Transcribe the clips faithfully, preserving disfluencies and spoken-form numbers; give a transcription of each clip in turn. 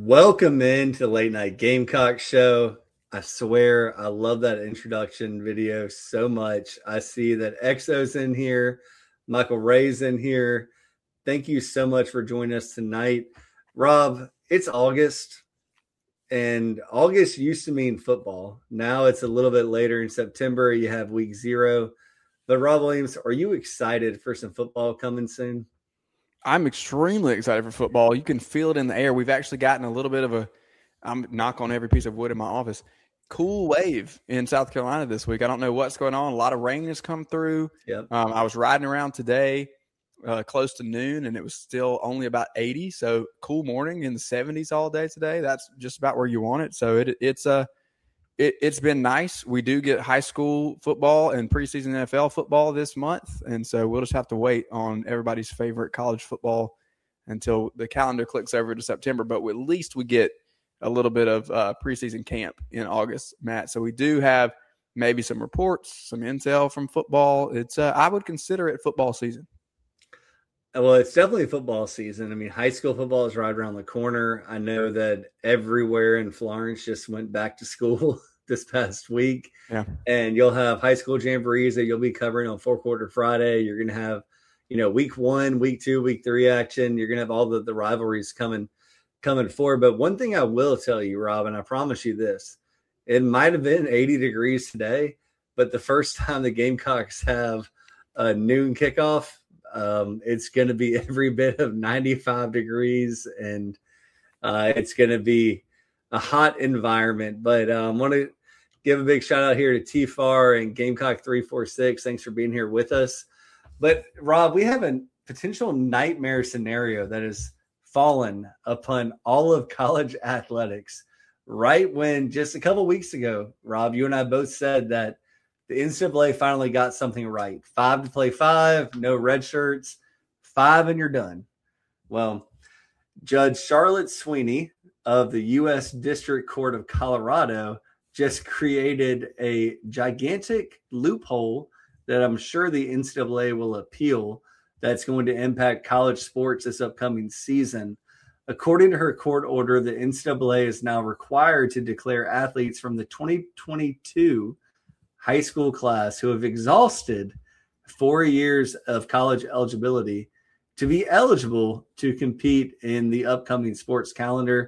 Welcome into the Late Night Gamecock Show. I swear I love that introduction video so much. I see that X O's in here, Michael Ray's in here. Thank you so much for joining us tonight. Rob, it's August, and August used to mean football. Now it's a little bit later in September. You have week zero. But Rob Williams, are you excited for some football coming soon? I'm extremely excited for football. You can feel it in the air. We've actually gotten a little bit of a, I'm knock on every piece of wood in my office, cool wave in South Carolina this week. I don't know what's going on. A lot of rain has come through. Yep. Um, I was riding around today uh, close to noon, and it was still only about eighty. So cool morning in the seventies all day today. That's just about where you want it. So it, it's a, it, it's been nice. We do get high school football and preseason N F L football this month, and so we'll just have to wait on everybody's favorite college football until the calendar clicks over to September. But at least we get a little bit of uh, preseason camp in August, Matt. So we do have maybe some reports, some intel from football. It's uh, I would consider it football season. Well, it's definitely football season. I mean, high school football is right around the corner. I know that everywhere in Florence just went back to school this past week. Yeah. And you'll have high school jamborees that you'll be covering on Four Quarter Friday. You're going to have, you know, week one, week two, week three action. You're going to have all the, the rivalries coming coming forward. But one thing I will tell you, Rob, and I promise you this, it might have been eighty degrees today, but the first time the Gamecocks have a noon kickoff, Um, it's going to be every bit of ninety-five degrees, and uh, it's going to be a hot environment. But I um, want to give a big shout out here to T F A R and Gamecock three forty-six. Thanks for being here with us. But Rob, we have a potential nightmare scenario that has fallen upon all of college athletics right when just a couple weeks ago, Rob, you and I both said that the N C double A finally got something right. Five to play five, no red shirts, five and you're done. Well, Judge Charlotte Sweeney of the U S District Court of Colorado just created a gigantic loophole that I'm sure the N C double A will appeal that's going to impact college sports this upcoming season. According to her court order, the N C double A is now required to declare athletes from the twenty twenty-two high school class who have exhausted four years of college eligibility to be eligible to compete in the upcoming sports calendar.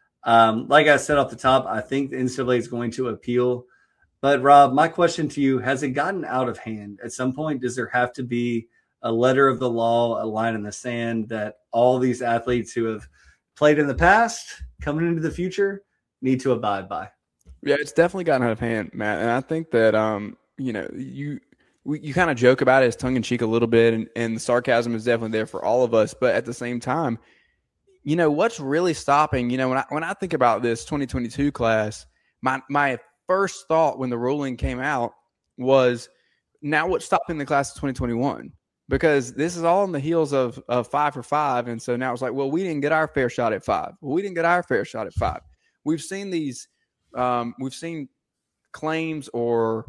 Um, like I said off the top, I think the N C double A is going to appeal. But Rob, my question to you, has it gotten out of hand? At some point, does there have to be a letter of the law, a line in the sand that all these athletes who have played in the past, coming into the future, need to abide by? Yeah, it's definitely gotten out of hand, Matt. And I think that, um, you know, you we, you kind of joke about it as tongue in cheek a little bit, and, and the sarcasm is definitely there for all of us. But at the same time, you know, what's really stopping, you know, when I, when I think about this twenty twenty-two class, my, my first thought when the ruling came out was, now what's stopping the class of twenty twenty-one? Because this is all on the heels of, of five for five. And so now it's like, well, we didn't get our fair shot at five. Well, we didn't get our fair shot at five. We've seen these Um, we've seen claims or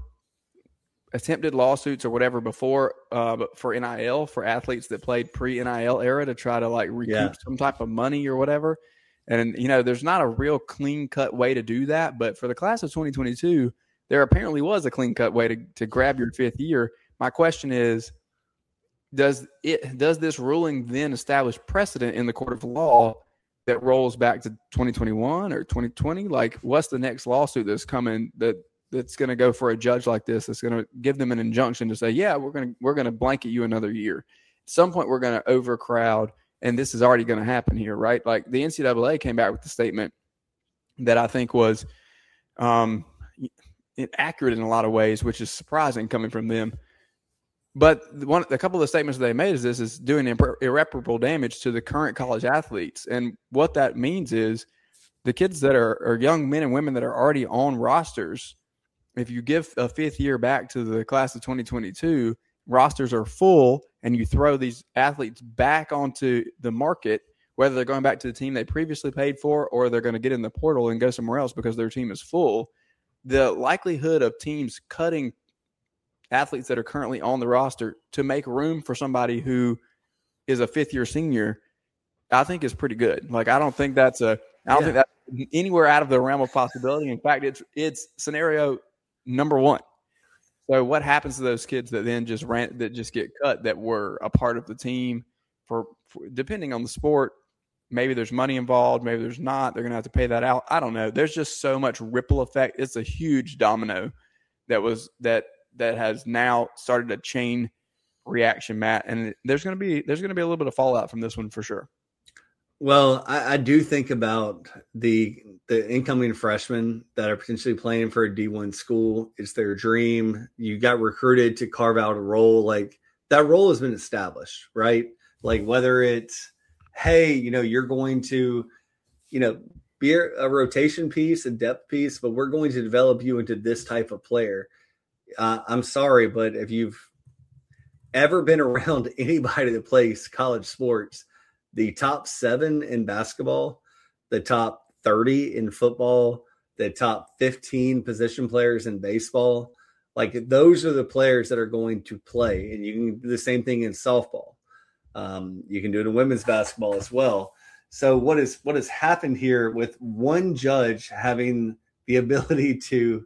attempted lawsuits or whatever before uh, but for N I L, for athletes that played pre-N I L era to try to like recoup Yeah. some type of money or whatever. And, you know, there's not a real clean-cut way to do that. But for the class of twenty twenty-two, there apparently was a clean-cut way to, to grab your fifth year. My question is, does it does this ruling then establish precedent in the court of law that rolls back to twenty twenty-one or twenty twenty? Like, what's the next lawsuit that's coming that that's going to go for a judge like this? That's going to give them an injunction to say, yeah, we're going to we're going to blanket you another year. At some point, we're going to overcrowd, and this is already going to happen here, right? Like the N C double A came back with the statement that I think was um, inaccurate in a lot of ways, which is surprising coming from them. But one, a couple of the statements they made is this is doing irreparable damage to the current college athletes. And what that means is the kids that are, are young men and women that are already on rosters, if you give a fifth year back to the class of twenty twenty-two, rosters are full, and you throw these athletes back onto the market, whether they're going back to the team they previously paid for or they're going to get in the portal and go somewhere else because their team is full. The likelihood of teams cutting athletes that are currently on the roster to make room for somebody who is a fifth year senior, I think is pretty good. Like, I don't think that's a, I don't Yeah. think that's anywhere out of the realm of possibility. In fact, it's it's scenario number one. So what happens to those kids that then just ran that just get cut that were a part of the team for, for depending on the sport? Maybe there's money involved, maybe there's not. They're going to have to pay that out. I don't know. There's just so much ripple effect. It's a huge domino that was that that has now started a chain reaction, Matt. And there's going to be there's going to be a little bit of fallout from this one for sure. Well, I, I do think about the the incoming freshmen that are potentially playing for a D one school. It's their dream. You got recruited to carve out a role. Like that role has been established, right? Like whether it's, hey, you know, you're going to, you know, be a rotation piece, a depth piece, but we're going to develop you into this type of player. Uh, I'm sorry, but if you've ever been around anybody that plays college sports, the top seven in basketball, the top thirty in football, the top fifteen position players in baseball, like those are the players that are going to play. And you can do the same thing in softball. Um, you can do it in women's basketball as well. So what is what has happened here with one judge having the ability to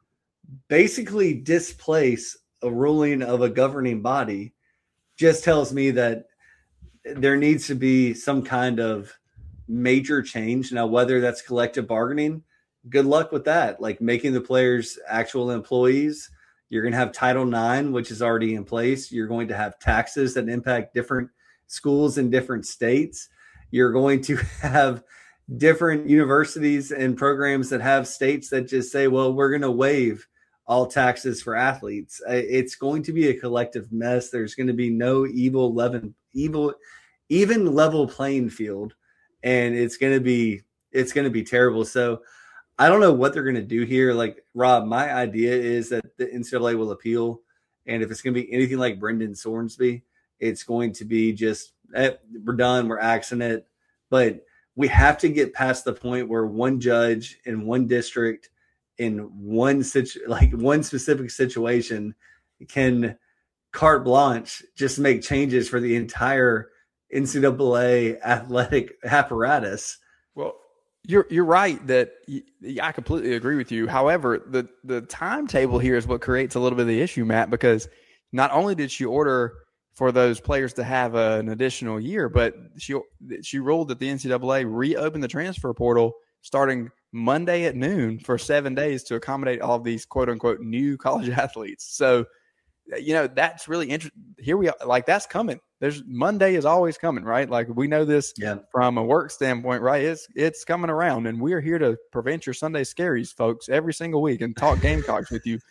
basically displace a ruling of a governing body just tells me that there needs to be some kind of major change. Now, whether that's collective bargaining, good luck with that. Like making the players actual employees. You're going to have Title nine, which is already in place. You're going to have taxes that impact different schools in different states. You're going to have different universities and programs that have states that just say, well, we're going to waive all taxes for athletes. It's going to be a collective mess. There's going to be no evil, leaven, evil, even level playing field. And it's going to be, it's going to be terrible. So I don't know what they're going to do here. Like Rob, my idea is that the N C double A will appeal. And if it's going to be anything like Brendan Sorensby, it's going to be just, eh, we're done. We're axing it. But we have to get past the point where one judge in one district in one situ- like one specific situation can carte blanche just make changes for the entire N C double A athletic apparatus. Well, you're you're right that y- I completely agree with you. However, the the timetable here is what creates a little bit of the issue, Matt, because not only did she order for those players to have a, an additional year, but she she ruled that the N C double A reopened the transfer portal starting Monday at noon for seven days to accommodate all of these quote unquote new college athletes. So, you know, that's really interesting. Here we are, like that's coming. There's Monday is always coming, right? Like we know this yeah. from a work standpoint, right? It's it's coming around, and we're here to prevent your Sunday scaries, folks, every single week and talk Gamecocks with you.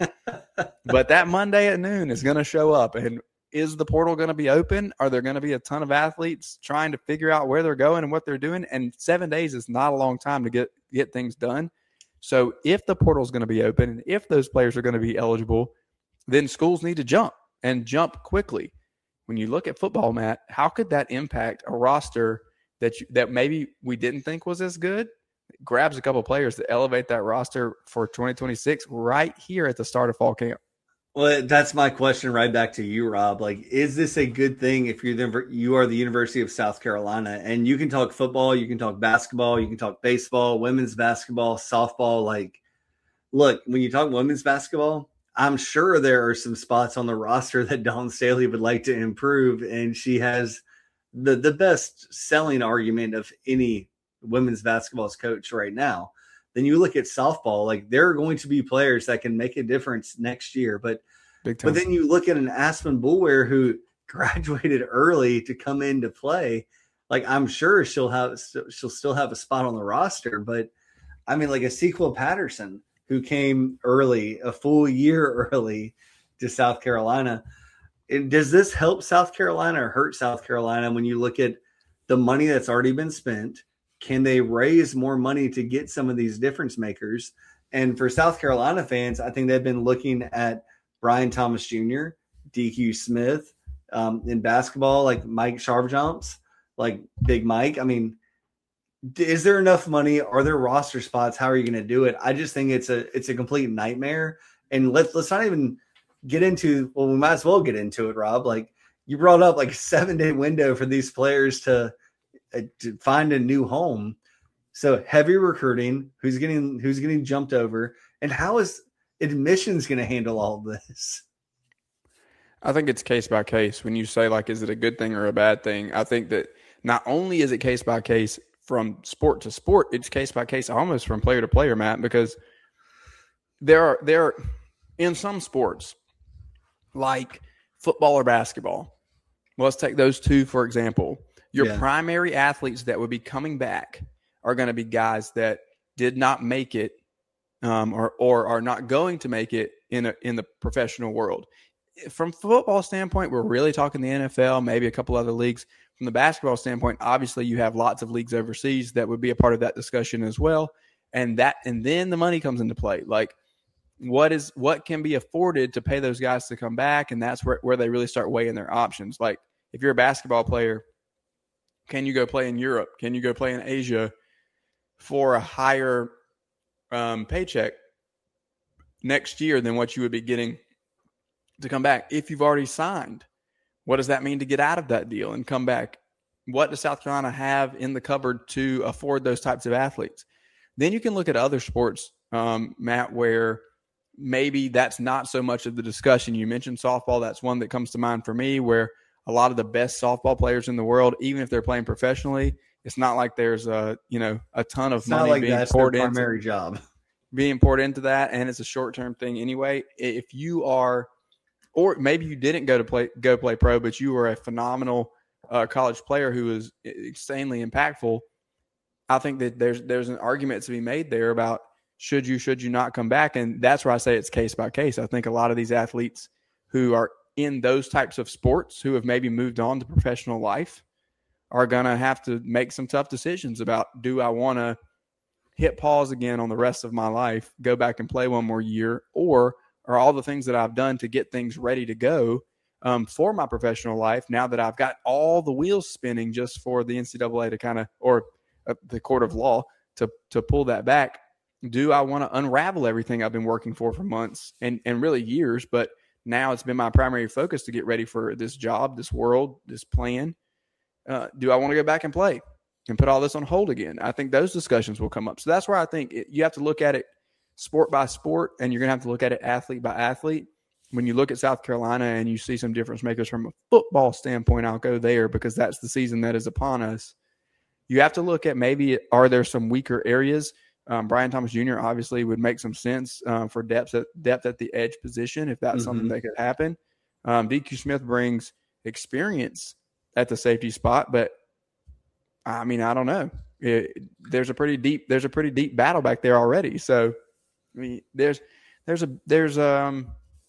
But that Monday at noon is going to show up, and is the portal going to be open? Are there going to be a ton of athletes trying to figure out where they're going and what they're doing? And seven days is not a long time to get, get things done. So if the portal is going to be open and if those players are going to be eligible, then schools need to jump and jump quickly. When you look at football, Matt, how could that impact a roster that you, that maybe we didn't think was as good? It grabs a couple of players to elevate that roster for twenty twenty-six right here at the start of fall camp. Well, that's my question right back to you, Rob. Like, is this a good thing if you're the, you are the University of South Carolina and you can talk football, you can talk basketball, you can talk baseball, women's basketball, softball. Like, look, when you talk women's basketball, I'm sure there are some spots on the roster that Dawn Staley would like to improve. And she has the, the best selling argument of any women's basketball coach right now. Then you look at softball, like there are going to be players that can make a difference next year. But but then you look at an Aspen Boulware who graduated early to come in to play. Like I'm sure she'll have she'll still have a spot on the roster. But I mean, like a Sequel Patterson who came early, a full year early to South Carolina. It, does this help South Carolina or hurt South Carolina when you look at the money that's already been spent? Can they raise more money to get some of these difference makers? And for South Carolina fans, I think they've been looking at Brian Thomas Junior, D Q Smith, um, in basketball, like Mike Sharpjumps, like Big Mike. I mean, is there enough money? Are there roster spots? How are you going to do it? I just think it's a it's a complete nightmare. And let's let's not even get into. Well, we might as well get into it, Rob. Like you brought up, like a seven day window for these players to. to find a new home. So heavy recruiting, who's getting who's getting jumped over, and how is admissions going to handle all of this? I think it's case by case. When you say, like, is it a good thing or a bad thing? I think that not only is it case by case from sport to sport, it's case by case almost from player to player, Matt, because there are there are, in some sports like football or basketball. Let's take those two for example. Your yeah. primary athletes that would be coming back are going to be guys that did not make it, um, or or are not going to make it in a, in the professional world. From football standpoint, we're really talking the N F L, maybe a couple other leagues. From the basketball standpoint, obviously you have lots of leagues overseas that would be a part of that discussion as well. And that, and then the money comes into play. Like, what is what can be afforded to pay those guys to come back, and that's where, where they really start weighing their options. Like, if you're a basketball player, can you go play in Europe? Can you go play in Asia for a higher um, paycheck next year than what you would be getting to come back? If you've already signed, what does that mean to get out of that deal and come back? What does South Carolina have in the cupboard to afford those types of athletes? Then you can look at other sports, um, Matt, where maybe that's not so much of the discussion. You mentioned softball. That's one that comes to mind for me, where a lot of the best softball players in the world, even if they're playing professionally, it's not like there's a, you know, a ton of it's money not like being that's poured their into primary job. being poured into that, and it's a short-term thing anyway. If you are, or maybe you didn't go to play go play pro, but you were a phenomenal uh, college player who was insanely impactful, I think that there's there's an argument to be made there about should you, should you not come back, and that's where I say it's case by case. I think a lot of these athletes who are in those types of sports who have maybe moved on to professional life are going to have to make some tough decisions about, do I want to hit pause again on the rest of my life, go back and play one more year, or are all the things that I've done to get things ready to go um, for my professional life, now that I've got all the wheels spinning just for the N C double A to kind of, or uh, the court of law to to pull that back, do I want to unravel everything I've been working for for months and, and really years, but now it's been my primary focus to get ready for this job, this world, this plan. Uh, do I want to go back and play and put all this on hold again? I think those discussions will come up. So that's where I think it, you have to look at it sport by sport, and you're going to have to look at it athlete by athlete. When you look at South Carolina and you see some difference makers from a football standpoint, I'll go there because that's the season that is upon us. You have to look at maybe, are there some weaker areas? Um, Brian Thomas Junior obviously would make some sense um, for depth at, depth at the edge position if that's mm-hmm. something that could happen. Um, D Q Smith brings experience at the safety spot, but I mean, I don't know. It, there's a pretty deep there's a pretty deep battle back there already. So I mean, there's there's a there's um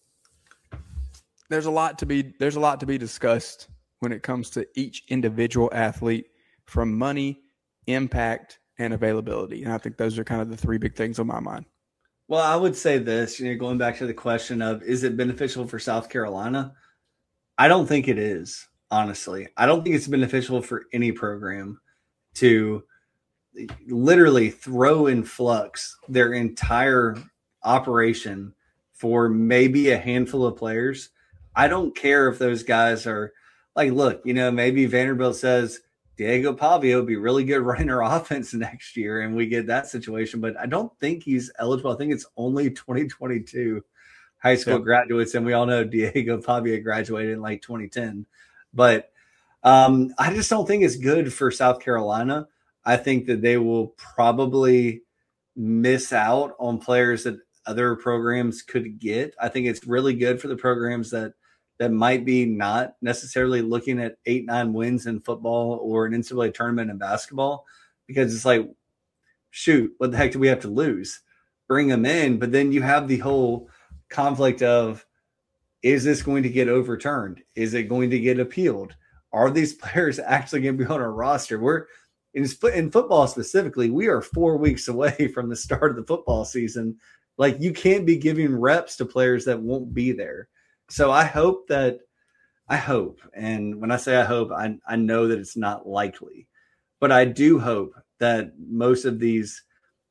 there's a lot to be there's a lot to be discussed when it comes to each individual athlete, from money, impact, and availability. And I think those are kind of the three big things on my mind. Well, I would say this, you know, going back to the question of, is it beneficial for South Carolina? I don't think it is, honestly. I don't think it's beneficial for any program to literally throw in flux their entire operation for maybe a handful of players. I don't care if those guys are like, look, you know, maybe Vanderbilt says Diego Pavia would be really good running our offense next year, and we get that situation. But I don't think he's eligible. I think it's only twenty twenty-two high school yeah. graduates, and we all know Diego Pavia graduated in like twenty ten. But um, I just don't think it's good for South Carolina. I think that they will probably miss out on players that other programs could get. I think it's really good for the programs that that might be not necessarily looking at eight, nine wins in football or an N C double A tournament in basketball, because it's like, shoot, what the heck do we have to lose? Bring them in. But then you have the whole conflict of, is this going to get overturned? Is it going to get appealed? Are these players actually going to be on our roster? We're in, in football specifically, we are four weeks away from the start of the football season. Like, you can't be giving reps to players that won't be there. So I hope that I hope, and when I say I hope, I, I know that it's not likely, but I do hope that most of these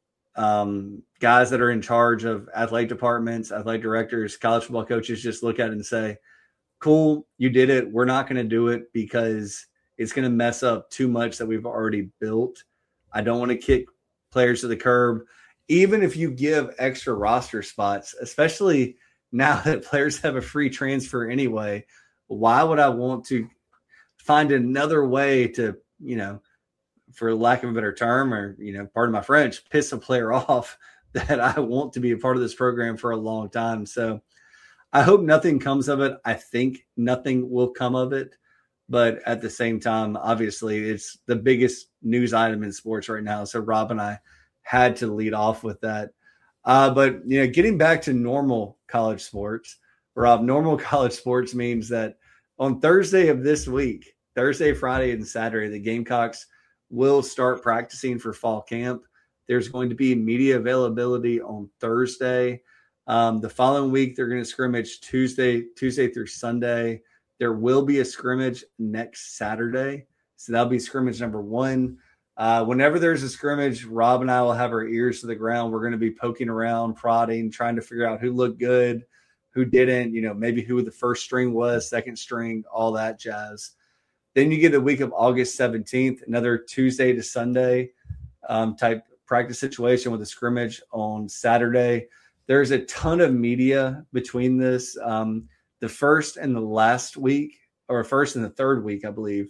um, guys that are in charge of athletic departments, athletic directors, college football coaches just look at it and say, cool, you did it. We're not going to do it because it's going to mess up too much that we've already built. I don't want to kick players to the curb, even if you give extra roster spots, especially now that players have a free transfer anyway. Why would I want to find another way to, you know, for lack of a better term, or, you know, pardon my French, piss a player off that I want to be a part of this program for a long time. So I hope nothing comes of it. I think nothing will come of it. But at the same time, obviously, it's the biggest news item in sports right now. So Rob and I had to lead off with that. Uh, but, you know, getting back to normal college sports, Rob, normal college sports means that on Thursday of this week, Thursday, Friday, and Saturday, the Gamecocks will start practicing for fall camp. There's going to be media availability on Thursday. Um, the following week, they're going to scrimmage Tuesday, Tuesday through Sunday. There will be a scrimmage next Saturday. So that'll be scrimmage number one. Uh, whenever there's a scrimmage, Rob and I will have our ears to the ground. We're going to be poking around, prodding, trying to figure out who looked good, who didn't, you know, maybe who the first string was, second string, all that jazz. Then you get the week of August seventeenth, another Tuesday to Sunday um, type practice situation with a scrimmage on Saturday. There's a ton of media between this. Um, the first and the last week, or first and the third week, I believe,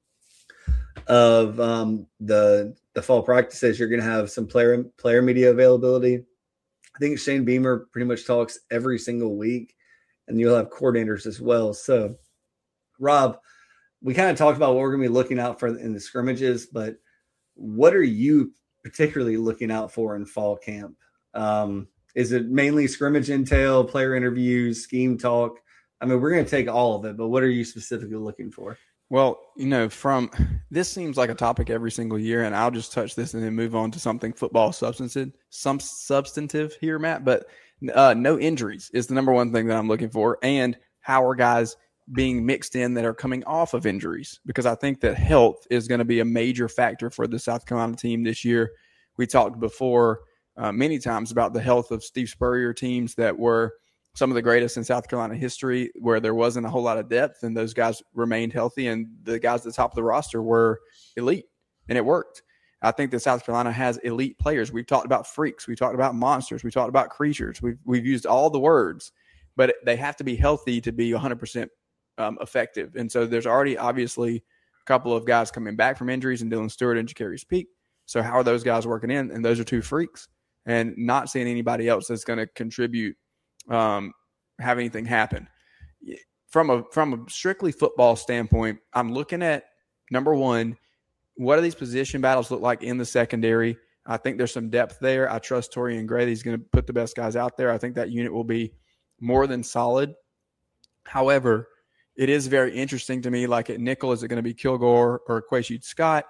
of um, the the fall practices, you're going to have some player player media availability. I think Shane Beamer pretty much talks every single week, and you'll have coordinators as well. So, Rob, we kind of talked about what we're going to be looking out for in the scrimmages, but what are you particularly looking out for in fall camp? Um, is it mainly scrimmage intel, player interviews, scheme talk? I mean, we're going to take all of it, but what are you specifically looking for? Well, you know, from this seems like a topic every single year, and I'll just touch this and then move on to something football substantive, some substantive here, Matt. But uh, no injuries is the number one thing that I'm looking for, and how are guys being mixed in that are coming off of injuries, because I think that health is going to be a major factor for the South Carolina team this year. We talked before uh, many times about the health of Steve Spurrier teams that were some of the greatest in South Carolina history, where there wasn't a whole lot of depth and those guys remained healthy, and the guys at the top of the roster were elite, and it worked. I think that South Carolina has elite players. We've talked about freaks. We talked about monsters. We talked about creatures. We've, we've used all the words, but they have to be healthy to be one hundred percent um, effective. And so there's already obviously a couple of guys coming back from injuries, and Dylan Stewart and Jacarius Peak. So how are those guys working in? And those are two freaks, and not seeing anybody else that's going to contribute, um, have anything happen. From a from a strictly football standpoint, I'm looking at, number one, what do these position battles look like in the secondary? I think there's some depth there. I trust Torian Gray. He's going to put the best guys out there. I think that unit will be more than solid. However, it is very interesting to me, like at nickel, is it going to be Kilgore or Quayshute Scott?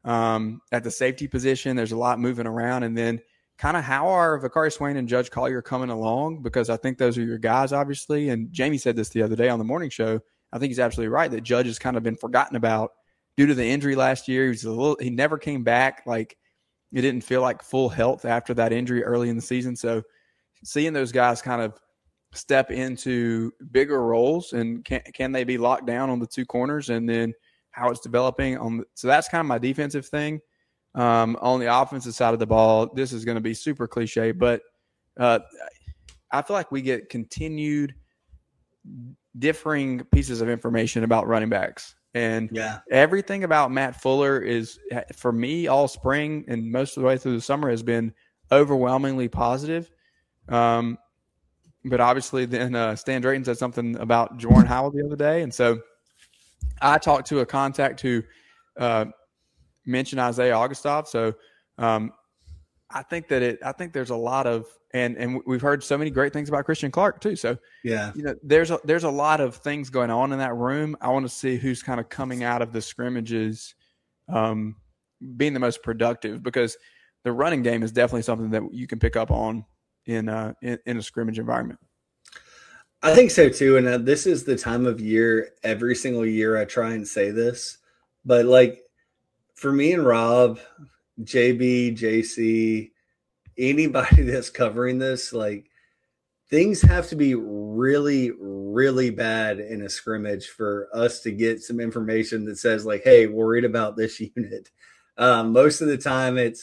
Um, at the safety position, there's a lot moving around. And then kind of how are Vakari Swain and Judge Collier coming along? Because I think those are your guys, obviously. And Jamie said this the other day on the morning show. I think he's absolutely right that Judge has kind of been forgotten about due to the injury last year. He was a little, he never came back. Like, it didn't feel like full health after that injury early in the season. So seeing those guys kind of step into bigger roles, and can can they be locked down on the two corners, and then how it's developing on the, so that's kind of my defensive thing. Um, on the offensive side of the ball, this is going to be super cliche, but uh, I feel like we get continued differing pieces of information about running backs. And yeah. everything about Matt Fuller is, for me, all spring and most of the way through the summer has been overwhelmingly positive. Um, but obviously then uh, Stan Drayton said something about Jordan Howell the other day. And so I talked to a contact who uh, mentioned Isaiah Augustov. So um, I think that it, I think there's a lot of, and, and we've heard so many great things about Christian Clark too. So, yeah, you know, there's a, there's a lot of things going on in that room. I want to see who's kind of coming out of the scrimmages um, being the most productive, because the running game is definitely something that you can pick up on in, uh, in, in a scrimmage environment. I think so too. And uh, this is the time of year, every single year I try and say this, but like for me and Rob, J B, J C, anybody that's covering this, like things have to be really, really bad in a scrimmage for us to get some information that says like, hey, worried about this unit. Um, most of the time it's,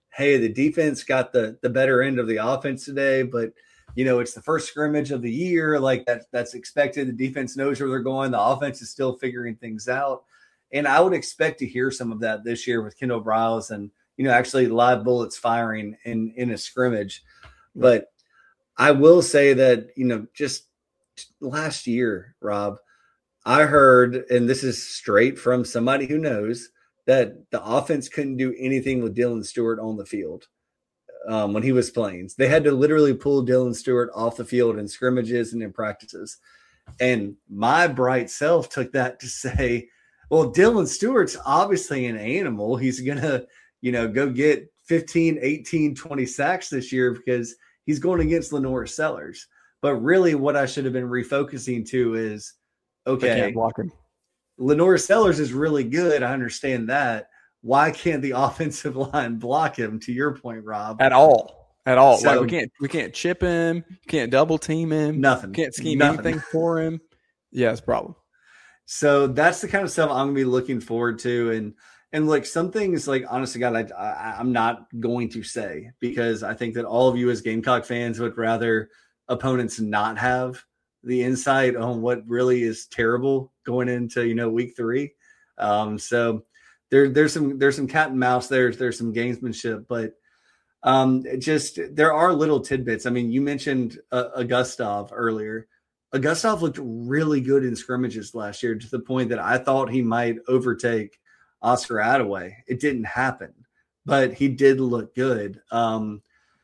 hey, the defense got the the better end of the offense today, but you know, it's the first scrimmage of the year. Like that, that's expected. The defense knows where they're going. The offense is still figuring things out. And I would expect to hear some of that this year with Kendall Briles and, you know, actually live bullets firing in, in a scrimmage. But I will say that, you know, just last year, Rob, I heard, and this is straight from somebody who knows, that the offense couldn't do anything with Dylan Stewart on the field. Um, when he was playing, they had to literally pull Dylan Stewart off the field in scrimmages and in practices. And my bright self took that to say, well, Dylan Stewart's obviously an animal. He's going to, you know, go get fifteen, eighteen, twenty sacks this year because he's going against Lenore Sellers. But really what I should have been refocusing to is, okay, Lenore Sellers is really good. I understand that. Why can't the offensive line block him? To your point, Rob, at all, at all. So, like we can't, we can't chip him, can't double team him, nothing, can't scheme nothing. anything for him. Yeah, it's a problem. So that's the kind of stuff I'm gonna be looking forward to, and and like some things, like honestly, God, I, I I'm not going to say because I think that all of you as Gamecock fans would rather opponents not have the insight on what really is terrible going into you know week three. Um, so. There, there's some there's some cat and mouse. There's there's some gamesmanship, but um, just there are little tidbits. I mean, you mentioned uh, Augustov earlier. Augustov looked really good in scrimmages last year to the point that I thought he might overtake Oscar Attaway. It didn't happen, but he did look good. Um,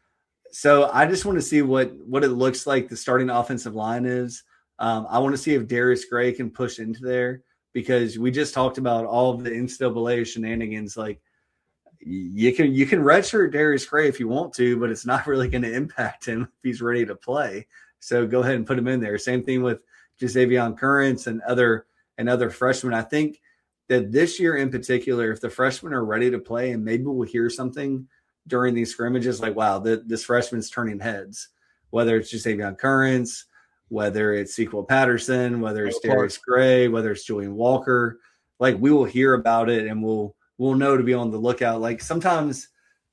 so I just want to see what what it looks like the starting offensive line is. Um, I want to see if Darius Gray can push into there. Because we just talked about all of the N C double A shenanigans. Like you can you can redshirt Darius Gray if you want to, but it's not really going to impact him if he's ready to play. So go ahead and put him in there. Same thing with Jasavion Currents and other and other freshmen. I think that this year in particular, if the freshmen are ready to play, and maybe we'll hear something during these scrimmages, like wow, the, this freshman's turning heads. Whether it's Jasavion Currents, whether it's Sequel Patterson, whether it's Darius Gray, whether it's Julian Walker, like we will hear about it and we'll we'll know to be on the lookout. Like sometimes,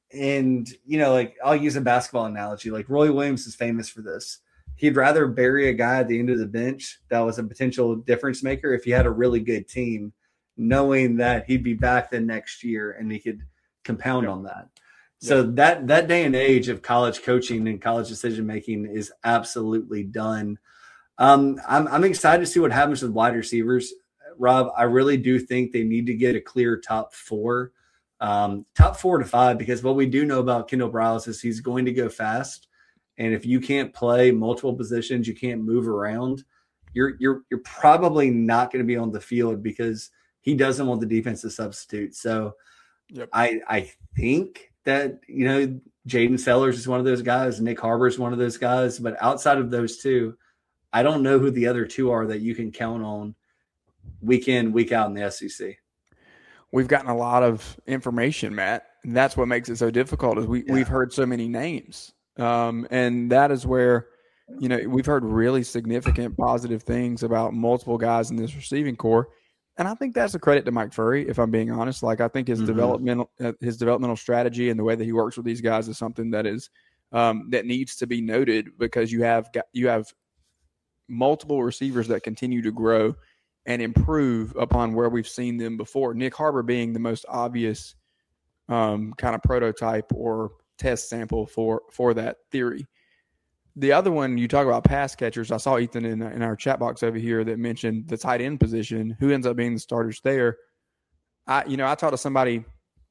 and you know, like I'll use a basketball analogy. Like Roy Williams is famous for this. He'd rather bury a guy at the end of the bench that was a potential difference maker if he had a really good team, knowing that he'd be back the next year and he could compound yeah. on that. So yeah. that that day and age of college coaching and college decision making is absolutely done. Um, I'm I'm excited to see what happens with wide receivers, Rob. I really do think they need to get a clear top four, um, top four to five, because what we do know about Kendall Briles is he's going to go fast, and if you can't play multiple positions, you can't move around. You're you're you're probably not going to be on the field because he doesn't want the defense to substitute. So, yep. I I think. that, you know, Jaden Sellers is one of those guys. Nick Harbor is one of those guys. But outside of those two, I don't know who the other two are that you can count on week in, week out in the S E C. We've gotten a lot of information, Matt. And that's what makes it so difficult is we, yeah. we've heard so many names. Um, and that is where, you know, we've heard really significant positive things about multiple guys in this receiving core. And I think that's a credit to Mike Furry, if I'm being honest. Like I think his mm-hmm. developmental uh, his developmental strategy and the way that he works with these guys is something that is um, that needs to be noted because you have got, you have multiple receivers that continue to grow and improve upon where we've seen them before. Nick Harbor being the most obvious um, kind of prototype or test sample for for that theory. The other one, you talk about pass catchers. I saw Ethan in, in our chat box over here that mentioned the tight end position. Who ends up being the starters there? I, you know, I talked to somebody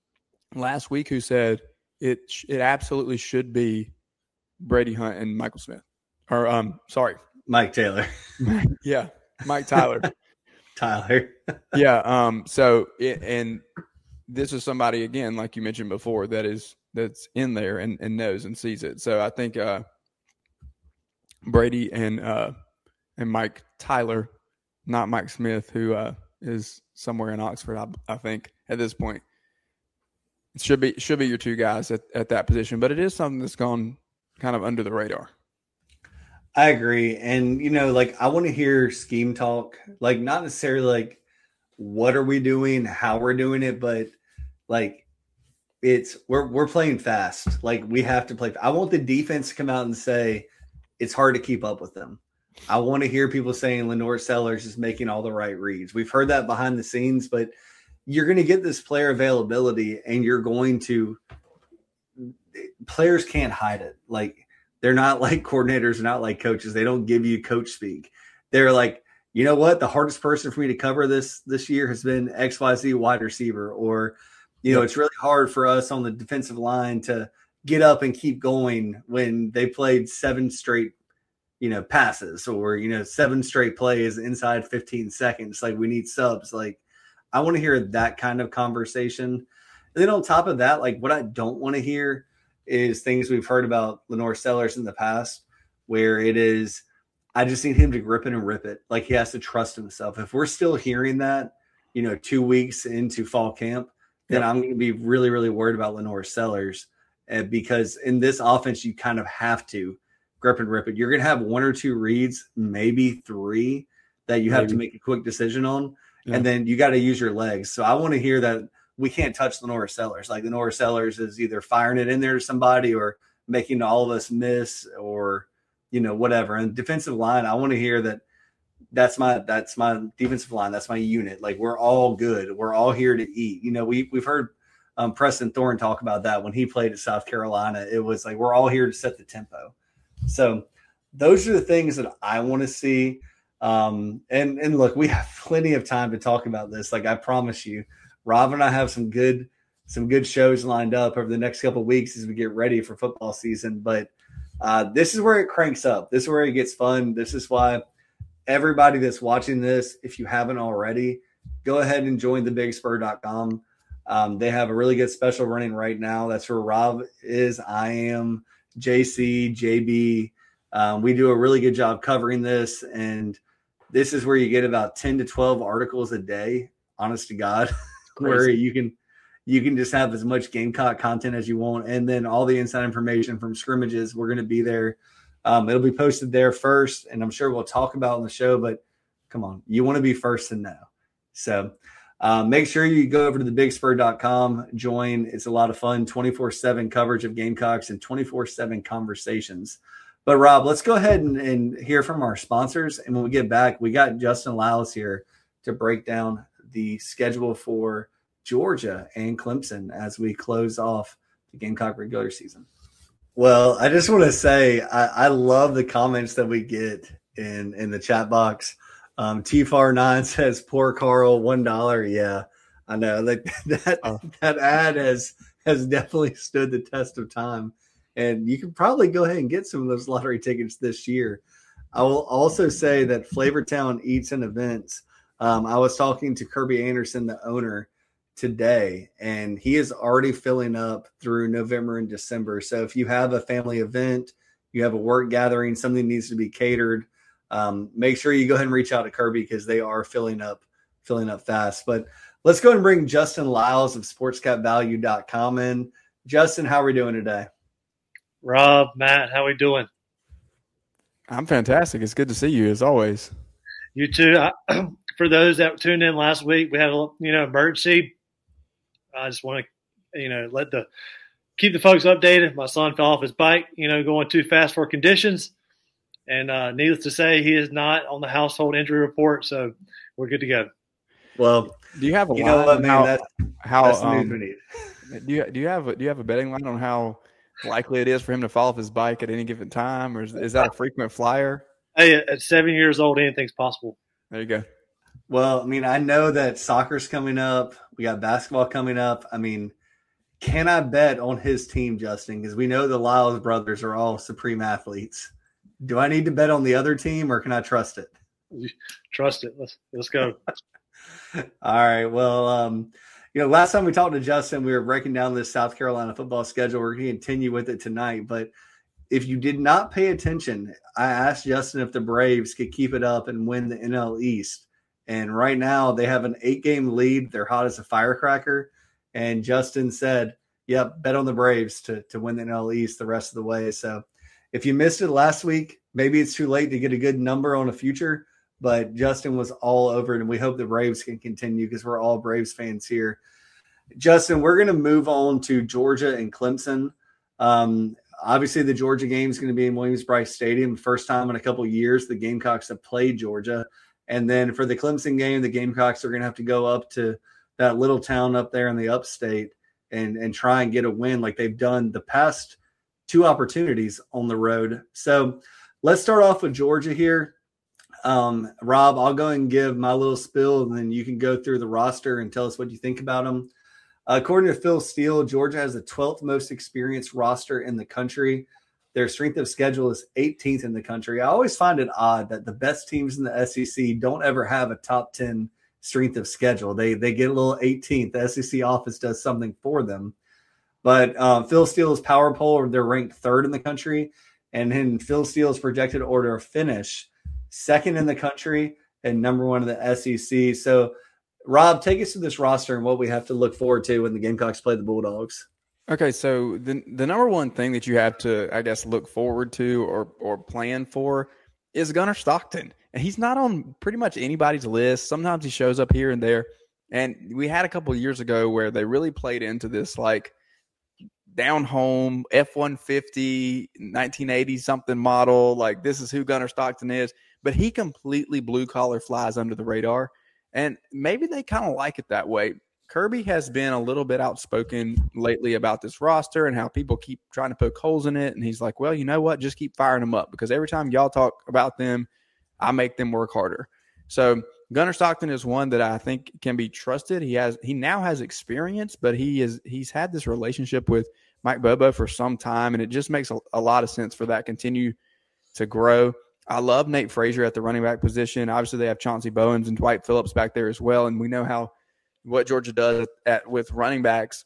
last week who said it it absolutely should be Brady Hunt and Michael Smith, or um, sorry, Mike Taylor. yeah, Mike Tyler. Tyler. yeah. Um. So it, and this is somebody again, like you mentioned before, that is that's in there and, and knows and sees it. So I think. Uh, Brady and uh, and Mike Tyler, not Mike Smith, who uh, is somewhere in Oxford, I, I think, at this point. It should be should be your two guys at, at that position, but it is something that's gone kind of under the radar. I agree. And, you know, like I want to hear scheme talk, like not necessarily like what are we doing, how we're doing it, but like it's we're we're playing fast. Like we have to play. I want the defense to come out and say it's hard to keep up with them. I want to hear people saying Lenore Sellers is making all the right reads. We've heard that behind the scenes, but you're going to get this player availability, and you're going to players can't hide it. Like they're not like coordinators, they're not like coaches. They don't give you coach speak. They're like, you know what? The hardest person for me to cover this this year has been X Y Z wide receiver, or you know, it's really hard for us on the defensive line to get up and keep going when they played seven straight, you know, passes or, you know, seven straight plays inside fifteen seconds. Like we need subs. Like I want to hear that kind of conversation. And then on top of that, like what I don't want to hear is things we've heard about Lenore Sellers in the past, where it is, I just need him to grip it and rip it. Like he has to trust himself. If we're still hearing that, you know, two weeks into fall camp, then I'm going to be really, really worried about Lenore Sellers uh, because in this offense, you kind of have to grip and rip it. You're going to have one or two reads, maybe three, that you have maybe. to make a quick decision on, yeah. and then you got to use your legs. So I want to hear that we can't touch Lenore Sellers. Like Lenore Sellers is either firing it in there to somebody or making all of us miss or, you know, whatever. And defensive line, I want to hear that That's my that's my defensive line. That's my unit. Like we're all good. We're all here to eat. You know, we we've heard um, Preston Thorne talk about that when he played at South Carolina. It was like we're all here to set the tempo. So those are the things that I want to see. Um, and and look, we have plenty of time to talk about this. Like I promise you, Rob and I have some good some good shows lined up over the next couple of weeks as we get ready for football season. But uh, this is where it cranks up. This is where it gets fun. This is why. Everybody that's watching this, if you haven't already, go ahead and join the big spur dot com. Um, they have a really good special running right now. That's where Rob is. I am J C, J B. Um, we do a really good job covering this. And this is where you get about ten to twelve articles a day, honest to God, where you can you can just have as much Gamecock content as you want. And then all the inside information from scrimmages, we're going to be there. Um, it'll be posted there first, and I'm sure we'll talk about it on the show, but come on, you want to be first to know. So um, make sure you go over to the big spur dot com, join. It's a lot of fun, twenty-four seven coverage of Gamecocks and twenty-four seven conversations. But, Rob, let's go ahead and, and hear from our sponsors. And when we get back, we got Justin Lyles here to break down the schedule for Georgia and Clemson as we close off the Gamecock regular season. Well, I just want to say I, I love the comments that we get in, in the chat box. Um, T F A R nine says, poor Carl, one dollar. Yeah, I know. That that, oh. that ad has, has definitely stood the test of time. And you can probably go ahead and get some of those lottery tickets this year. I will also say that Flavortown Eats and Events, um, I was talking to Kirby Anderson, the owner, today, and he is already filling up through November and December. So if you have a family event, you have a work gathering, something needs to be catered, um, make sure you go ahead and reach out to Kirby because they are filling up, filling up fast. But let's go ahead and bring Justin Lyles of sports cap value dot com in. Justin, how are we doing today? Rob, Matt, how are we doing? I'm fantastic. It's good to see you as always. You too. I, for those that tuned in last week, we had a you know emergency. I just want to, you know, let the keep the folks updated. My son fell off his bike, you know, going too fast for conditions. And uh, needless to say, he is not on the household injury report, so we're good to go. Well, do you have a you line know what, on man, how, that's, how that's the um, news we need. do you do you have a, do you have a betting line on how likely it is for him to fall off his bike at any given time, or is, is that a frequent flyer? Hey, at seven years old, anything's possible. There you go. Well, I mean, I know that soccer's coming up. We got basketball coming up. I mean, can I bet on his team, Justin? Because we know the Lyles brothers are all supreme athletes. Do I need to bet on the other team, or can I trust it? Trust it. Let's let's go. All right. Well, um, you know, last time we talked to Justin, we were breaking down this South Carolina football schedule. We're going to continue with it tonight. But if you did not pay attention, I asked Justin if the Braves could keep it up and win the N L East. And right now they have an eight-game lead. They're hot as a firecracker. And Justin said, yep, bet on the Braves to, to win the N L East the rest of the way. So if you missed it last week, maybe it's too late to get a good number on a future. But Justin was all over it, and we hope the Braves can continue because we're all Braves fans here. Justin, we're going to move on to Georgia and Clemson. Um, obviously, the Georgia game is going to be in Williams-Brice Stadium. First time in a couple of years the Gamecocks have played Georgia. And then for the Clemson game, the Gamecocks are going to have to go up to that little town up there in the upstate and, and try and get a win like they've done the past two opportunities on the road. So let's start off with Georgia here. Um, Rob, I'll go and give my little spill, and then you can go through the roster and tell us what you think about them. Uh, according to Phil Steele, Georgia has the twelfth most experienced roster in the country. Their strength of schedule is eighteenth in the country. I always find it odd that the best teams in the S E C don't ever have a top ten strength of schedule. They they get a little eighteenth. The S E C office does something for them. But um, Phil Steele's power poll, they're ranked third in the country. And then Phil Steele's projected order of finish, second in the country and number one in the S E C. So, Rob, take us through this roster and what we have to look forward to when the Gamecocks play the Bulldogs. Okay, so the the number one thing that you have to, I guess, look forward to or or plan for is Gunnar Stockton. And he's not on pretty much anybody's list. Sometimes he shows up here and there. And we had a couple of years ago where they really played into this, like, down home, F one fifty, nineteen eighty something model. Like, this is who Gunnar Stockton is. But he completely blue-collar flies under the radar. And maybe they kind of like it that way. Kirby has been a little bit outspoken lately about this roster and how people keep trying to poke holes in it. And he's like, well, you know what? Just keep firing them up, because every time y'all talk about them, I make them work harder. So Gunnar Stockton is one that I think can be trusted. He has he now has experience, but he is he's had this relationship with Mike Bobo for some time, and it just makes a, a lot of sense for that continue to grow. I love Nate Frazier at the running back position. Obviously, they have Chauncey Bowens and Dwight Phillips back there as well, and we know how what Georgia does at with running backs,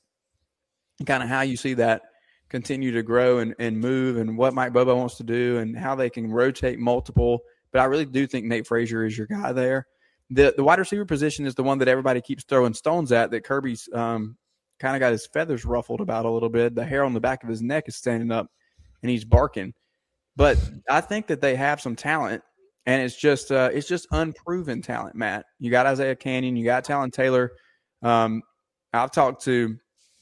kind of how you see that continue to grow and, and move, and what Mike Bobo wants to do and how they can rotate multiple. But I really do think Nate Frazier is your guy there. The the wide receiver position is the one that everybody keeps throwing stones at, that Kirby's um, kind of got his feathers ruffled about a little bit. The hair on the back of his neck is standing up, and he's barking. But I think that they have some talent, and it's just uh, it's just unproven talent, Matt. You got Isaiah Canyon, you got Talon Taylor. Um, I've talked to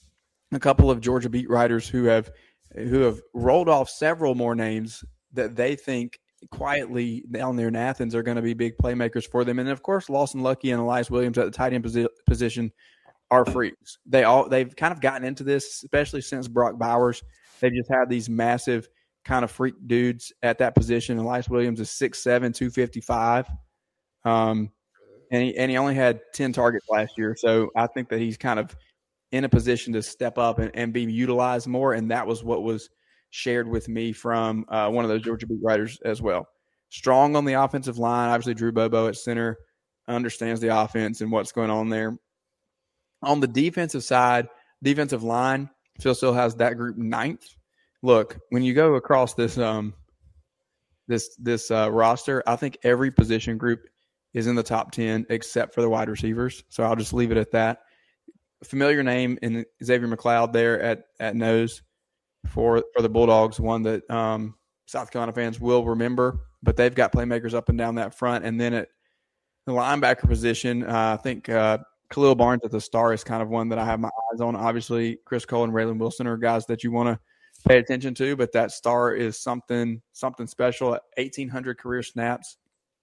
a couple of Georgia beat writers who have who have rolled off several more names that they think quietly down there in Athens are going to be big playmakers for them. And of course, Lawson Lucky and Elias Williams at the tight end posi- position are freaks. They all they've kind of gotten into this, especially since Brock Bowers. They've just had these massive kind of freak dudes at that position. Elias Williams is six seven, two fifty-five. Um, and he, and he only had ten targets last year. So I think that he's kind of in a position to step up and, and be utilized more. And that was what was shared with me from uh, one of those Georgia beat writers as well. Strong on the offensive line. Obviously, Drew Bobo at center understands the offense and what's going on there. On the defensive side, defensive line, Phil still has that group ninth. Look, when you go across this um, this this uh, roster, I think every position group is in the top ten except for the wide receivers. So I'll just leave it at that. Familiar name in Xavier McLeod there at at nose for for the Bulldogs, one that um, South Carolina fans will remember. But they've got playmakers up and down that front. And then at the linebacker position, uh, I think uh, Khalil Barnes at the star is kind of one that I have my eyes on. Obviously, Chris Cole and Raylan Wilson are guys that you want to pay attention to, but that star is something something special. At eighteen hundred career snaps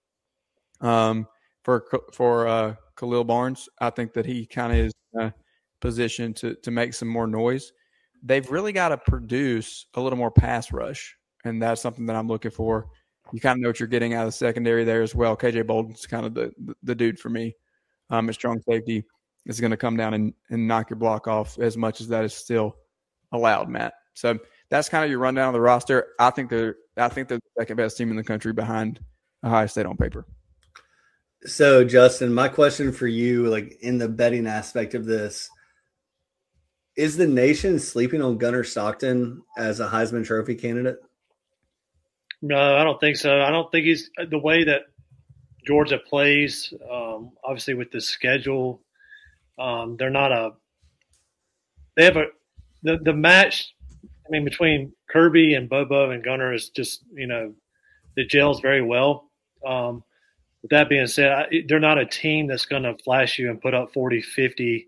um, for for uh, Khalil Barnes, I think that he kind of is uh, positioned to to make some more noise. They've really got to produce a little more pass rush, and that's something that I'm looking for. You kind of know what you're getting out of the secondary there as well. K J Bolden's kind of the the, the dude for me. Um, a strong safety is going to come down and, and knock your block off as much as that is still allowed, Matt. So that's kind of your rundown of the roster. I think they're I think they're the second best team in the country behind Ohio State on paper. So, Justin, my question for you, like in the betting aspect of this, is the nation sleeping on Gunnar Stockton as a Heisman Trophy candidate? No, I don't think so. I don't think he's the way that Georgia plays. Um, obviously, with the schedule, um, they're not a. They have a the the match. I mean, between Kirby and Bobo and Gunnar is just, you know, it gels very well. Um, with that being said, I, they're not a team that's going to flash you and put up forty, fifty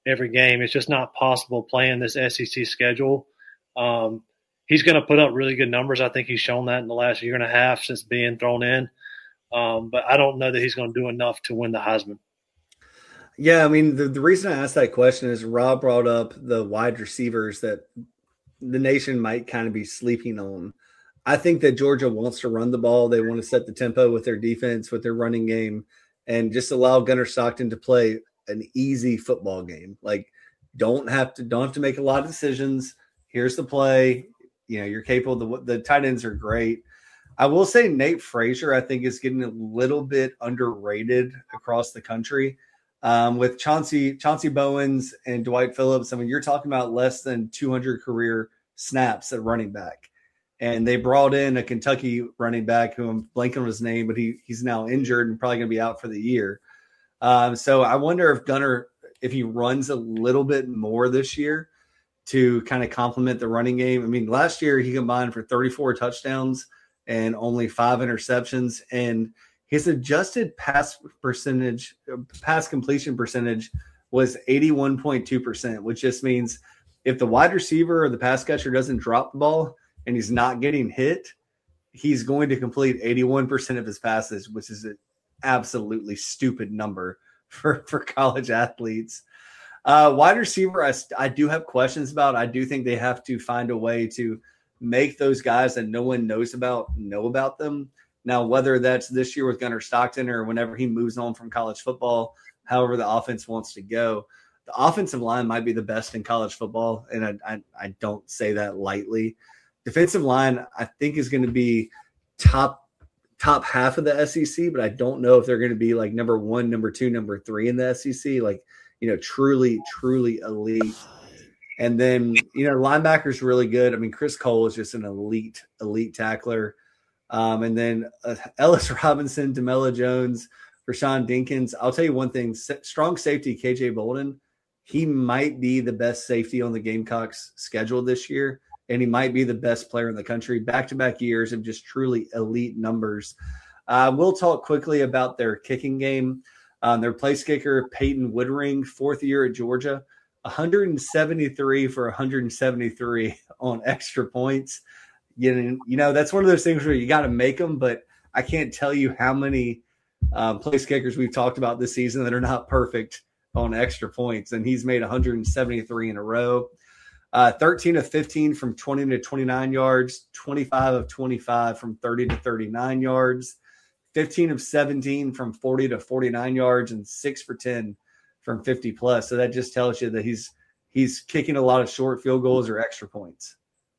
every game. It's just not possible playing this S E C schedule. Um, he's going to put up really good numbers. I think he's shown that in the last year and a half since being thrown in. Um, but I don't know that he's going to do enough to win the Heisman. Yeah, I mean, the, the reason I asked that question is Rob brought up the wide receivers that the nation might kind of be sleeping on. I think that Georgia wants to run the ball. They want to set the tempo with their defense, with their running game, and just allow Gunnar Stockton to play an easy football game. Like, don't have to don't have to make a lot of decisions. Here's the play. You know, you're capable. The, the tight ends are great. I will say Nate Frazier, I think, is getting a little bit underrated across the country. Um, with Chauncey Chauncey Bowens and Dwight Phillips, I mean, you're talking about less than two hundred career snaps at running back. And they brought in a Kentucky running back who I'm blanking on his name, but he he's now injured and probably going to be out for the year. Um, so I wonder if Gunnar, if he runs a little bit more this year to kind of complement the running game. I mean, last year he combined for thirty-four touchdowns and only five interceptions, and his adjusted pass percentage, pass completion percentage was eighty-one point two percent, which just means if the wide receiver or the pass catcher doesn't drop the ball and he's not getting hit, he's going to complete eighty-one percent of his passes, which is an absolutely stupid number for, for college athletes. Uh, wide receiver, I, I do have questions about. I do think they have to find a way to make those guys that no one knows about know about them. Now, whether that's this year with Gunnar Stockton or whenever he moves on from college football, however the offense wants to go, the offensive line might be the best in college football, and I, I, I don't say that lightly. Defensive line, I think, is going to be top top half of the S E C, but I don't know if they're going to be like number one, number two, number three in the S E C, like, you know, truly, truly elite. And then, you know, linebacker's really good. I mean, Chris Cole is just an elite, elite tackler. Um, and then uh, Ellis Robinson, DeMello Jones, Rashawn Dinkins. I'll tell you one thing, strong safety K J Bolden, he might be the best safety on the Gamecocks schedule this year, and he might be the best player in the country. Back-to-back years of just truly elite numbers. Uh, we'll talk quickly about their kicking game. Um, their place kicker, Peyton Woodring, fourth year at Georgia, one hundred seventy-three for one hundred seventy-three on extra points. You know, you know, that's one of those things where you got to make them, but I can't tell you how many um, place kickers we've talked about this season that are not perfect on extra points, and he's made one hundred seventy-three in a row. Uh, thirteen of fifteen from twenty to twenty-nine yards, twenty-five of twenty-five from thirty to thirty-nine yards, fifteen of seventeen from forty to forty-nine yards, and six for ten from fifty plus. So that just tells you that he's he's kicking a lot of short field goals or extra points.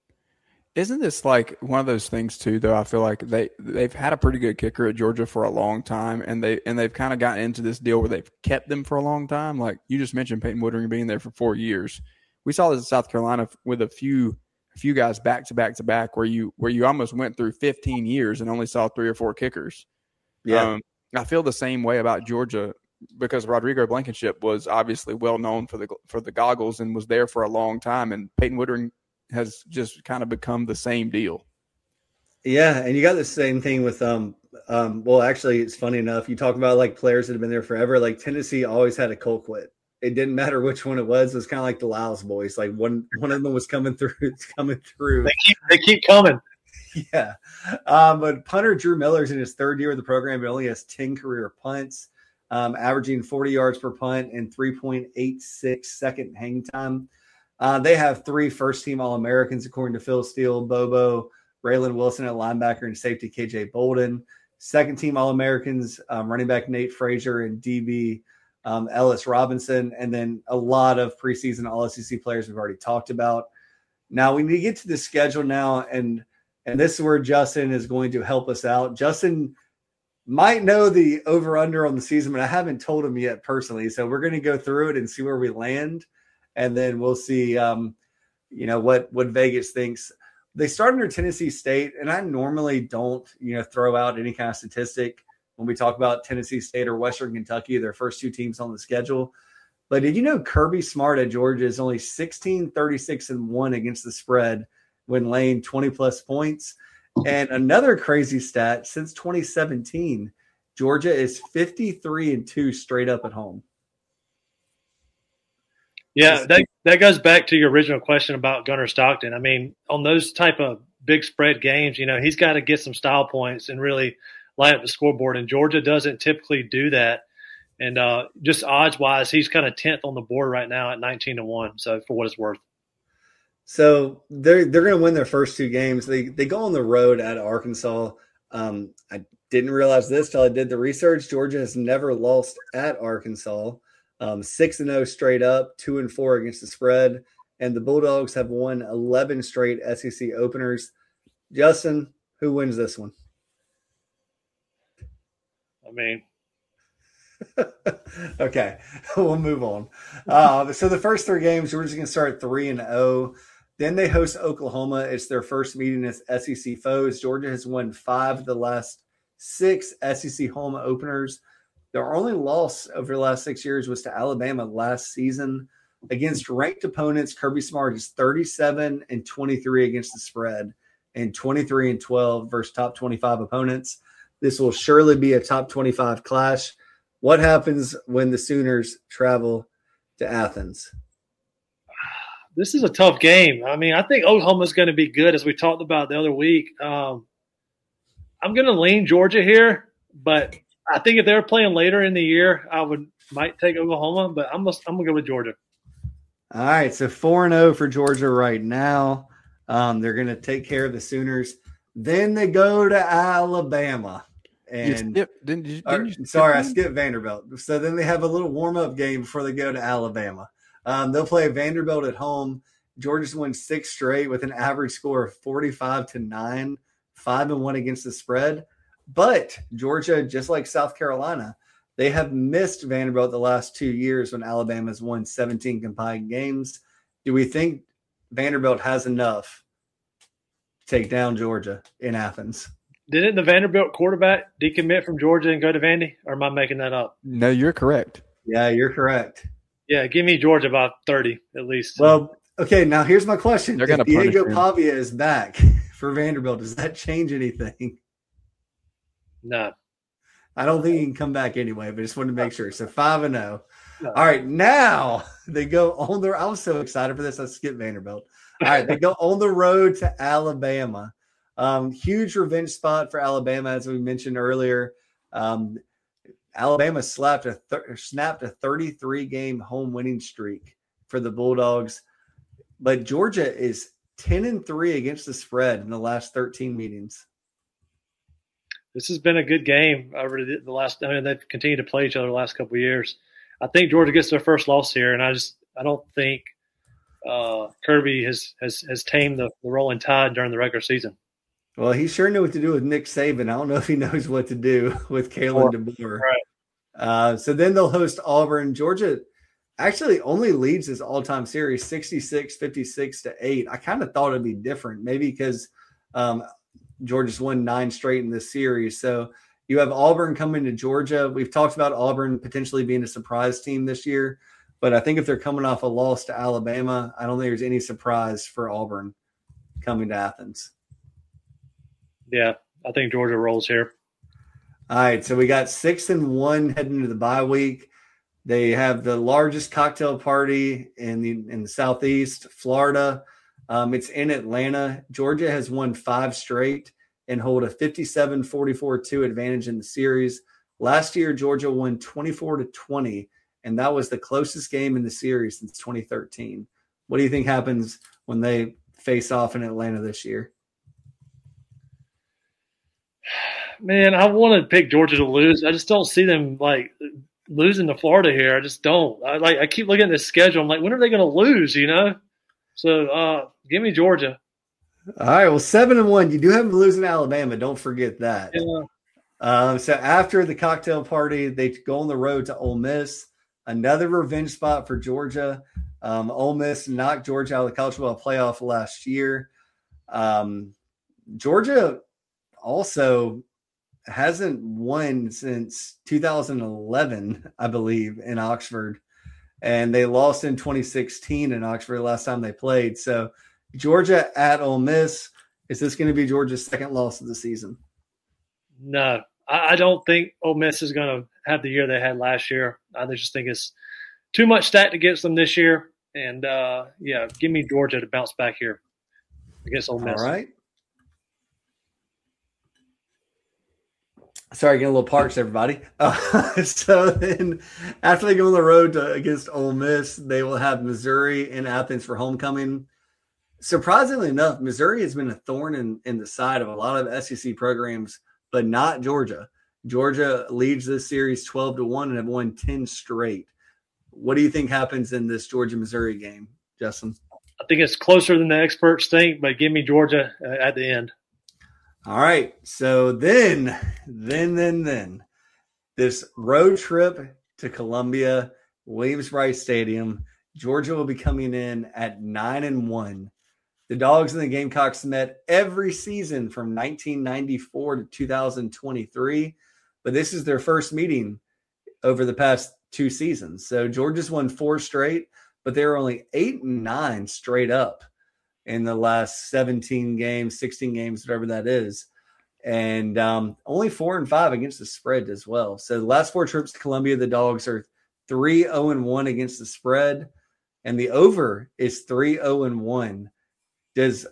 Isn't this like one of those things too, though? I feel like they, they've had a pretty good kicker at Georgia for a long time, and they and they've kind of gotten into this deal where they've kept them for a long time. Like you just mentioned, Peyton Woodring being there for four years. We saw this in South Carolina with a few a few guys back to back to back, where you where you almost went through fifteen years and only saw three or four kickers. Yeah, um, I feel the same way about Georgia because Rodrigo Blankenship was obviously well known for the for the goggles and was there for a long time, and Peyton Woodring has just kind of become the same deal. Yeah, and you got the same thing with um um well actually it's funny enough, you talk about like players that have been there forever. Like Tennessee always had a Colquitt. It didn't matter which one it was. It was kind of like the Lyles boys. Like one one of them was coming through, it's coming through. They keep they keep coming. Yeah. Um, but punter Drew Miller's in his third year of the program, but only has ten career punts, um, averaging forty yards per punt and three point eight six second hang time. Uh, they have three first-team All-Americans, according to Phil Steele, Bobo, Raylan Wilson at linebacker, and safety K J Bolden. Second-team All-Americans, um, running back Nate Frazier and D B um, Ellis Robinson, and then a lot of preseason All-S E C players we've already talked about. Now, we need to get to the schedule now, and and this is where Justin is going to help us out. Justin might know the over-under on the season, but I haven't told him yet personally, so we're going to go through it and see where we land. And then we'll see, um, you know, what, what Vegas thinks. They start under Tennessee State, and I normally don't, you know, throw out any kind of statistic when we talk about Tennessee State or Western Kentucky, their first two teams on the schedule. But did you know Kirby Smart at Georgia is only sixteen, thirty-six, and one against the spread when laying twenty-plus points? And another crazy stat, since twenty seventeen, Georgia is fifty-three and two straight up at home. Yeah, that that goes back to your original question about Gunnar Stockton. I mean, on those type of big spread games, you know, he's got to get some style points and really light up the scoreboard. And Georgia doesn't typically do that. And uh, just odds wise, he's kind of tenth on the board right now at nineteen to one. So for what it's worth. So they're they're going to win their first two games. They they go on the road at Arkansas. Um, I didn't realize this till I did the research. Georgia has never lost at Arkansas. Um, six and zero straight up, two and four against the spread, and the Bulldogs have won eleven straight S E C openers. Justin, who wins this one? I mean, okay, we'll move on. Uh, so the first three games, Georgia's going to start three and zero. Then they host Oklahoma. It's their first meeting as S E C foes. Georgia has won five of the last six S E C home openers. Their only loss over the last six years was to Alabama last season. Against ranked opponents, Kirby Smart is thirty-seven and twenty-three against the spread and twenty-three and twelve versus top twenty-five opponents. This will surely be a top twenty-five clash. What happens when the Sooners travel to Athens? This is a tough game. I mean, I think Oklahoma's going to be good, as we talked about the other week. Um, I'm going to lean Georgia here, but I think if they're playing later in the year, I would might take Oklahoma, but I'm gonna, I'm gonna go with Georgia. All right, so four and zero for Georgia right now. Um, they're gonna take care of the Sooners. Then they go to Alabama, and you skip, didn't you, didn't or, you skip sorry, them? I skipped Vanderbilt. So then they have a little warm up game before they go to Alabama. Um, they'll play Vanderbilt at home. Georgia's won six straight with an average score of forty-five to nine, five and one against the spread. But Georgia, just like South Carolina, they have missed Vanderbilt the last two years when Alabama's won seventeen combined games. Do we think Vanderbilt has enough to take down Georgia in Athens? Didn't the Vanderbilt quarterback decommit from Georgia and go to Vandy? Or am I making that up? No, you're correct. Yeah, you're correct. Yeah, give me Georgia by thirty at least. Well, okay, now here's my question. They're If gonna punish Diego him. Pavia is back for Vanderbilt, does that change anything? no. I don't think he can come back anyway, but just wanted to make sure. So five and zero. No. All right, now they go on their. I was so excited for this. I skipped Vanderbilt. All right, they go on the road to Alabama. Um, huge revenge spot for Alabama, as we mentioned earlier. Um, Alabama slapped a th- snapped a thirty-three game home winning streak for the Bulldogs, but Georgia is ten and three against the spread in the last thirteen meetings. This has been a good game over the the last. I mean, they've continued to play each other the last couple of years. I think Georgia gets their first loss here, and I just I don't think uh, Kirby has has has tamed the, the rolling tide during the regular season. Well, he sure knew what to do with Nick Saban. I don't know if he knows what to do with Kalen DeBoer. Right. Uh, so then they'll host Auburn. Georgia actually only leads this all-time series sixty-six fifty-six to eight. I kind of thought it'd be different, maybe because um, Georgia's won nine straight in this series. So you have Auburn coming to Georgia. We've talked about Auburn potentially being a surprise team this year, but I think if they're coming off a loss to Alabama, I don't think there's any surprise for Auburn coming to Athens. Yeah, I think Georgia rolls here. All right, so we got six and one heading into the bye week. They have the largest cocktail party in the in the Southeast, Florida. Um, it's in Atlanta. Georgia has won five straight and hold a fifty-seven forty-four two advantage in the series. Last year, Georgia won twenty-four to twenty, and that was the closest game in the series since twenty thirteen. What do you think happens when they face off in Atlanta this year? Man, I want to pick Georgia to lose. I just don't see them like losing to Florida here. I just don't. I like. I keep looking at this schedule. I'm like, when are they going to lose? You know. So uh, give me Georgia. All right. Well, seven and one. You do have them losing to Alabama. Don't forget that. Yeah. Um, so after the cocktail party, they go on the road to Ole Miss. Another revenge spot for Georgia. Um, Ole Miss knocked Georgia out of the college football playoff last year. Um, Georgia also hasn't won since two thousand eleven, I believe, in Oxford. And they lost in twenty sixteen in Oxford the last time they played. So Georgia at Ole Miss. Is this going to be Georgia's second loss of the season? No, I, I don't think Ole Miss is going to have the year they had last year. I just think it's too much stacked against them this year. And, uh, yeah, give me Georgia to bounce back here against Ole Miss. All right. Sorry, getting a little parched, everybody. Uh, so then after they go on the road to, against Ole Miss, they will have Missouri in Athens for homecoming. Surprisingly enough, Missouri has been a thorn in, in the side of a lot of S E C programs, but not Georgia. Georgia leads this series twelve to one and have won ten straight. What do you think happens in this Georgia-Missouri game, Justin? I think it's closer than the experts think, but give me Georgia uh, at the end. All right. So then, then, then, then, this road trip to Columbia, Williams-Brice Stadium, Georgia will be coming in at nine and one. The Dogs and the Gamecocks met every season from nineteen ninety-four to two thousand twenty-three, but this is their first meeting over the past two seasons. So Georgia's won four straight, but they're only eight and nine straight up in the last seventeen games, sixteen games, whatever that is. And um, only four and five against the spread as well. So the last four trips to Columbia, the Dogs are three oh and one against the spread, and the over is three oh and one. Does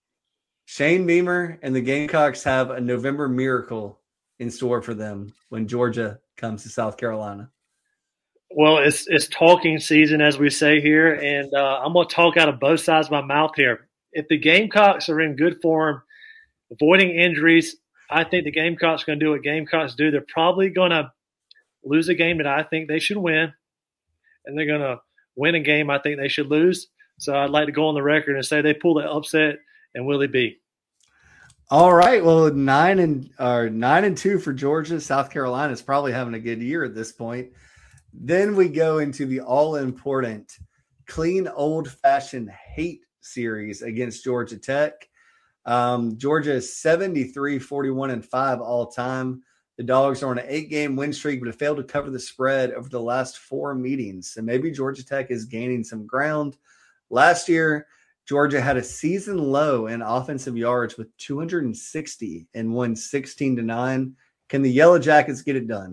Shane Beamer and the Gamecocks have a November miracle in store for them when Georgia comes to South Carolina? Well, it's it's talking season, as we say here, and uh, I'm going to talk out of both sides of my mouth here. If the Gamecocks are in good form, avoiding injuries, I think the Gamecocks are going to do what Gamecocks do. They're probably going to lose a game that I think they should win, and they're going to win a game I think they should lose. So I'd like to go on the record and say they pull the upset, and will it be? All right. Well, nine and or nine and two for Georgia. South Carolina is probably having a good year at this point. Then we go into the all-important, clean, old-fashioned hate series against Georgia Tech. Um, Georgia is seventy-three, forty-one, and five all time. The Dogs are on an eight-game win streak, but have failed to cover the spread over the last four meetings. So maybe Georgia Tech is gaining some ground. Last year, Georgia had a season low in offensive yards with two hundred sixty and won sixteen to nine. Can the Yellow Jackets get it done?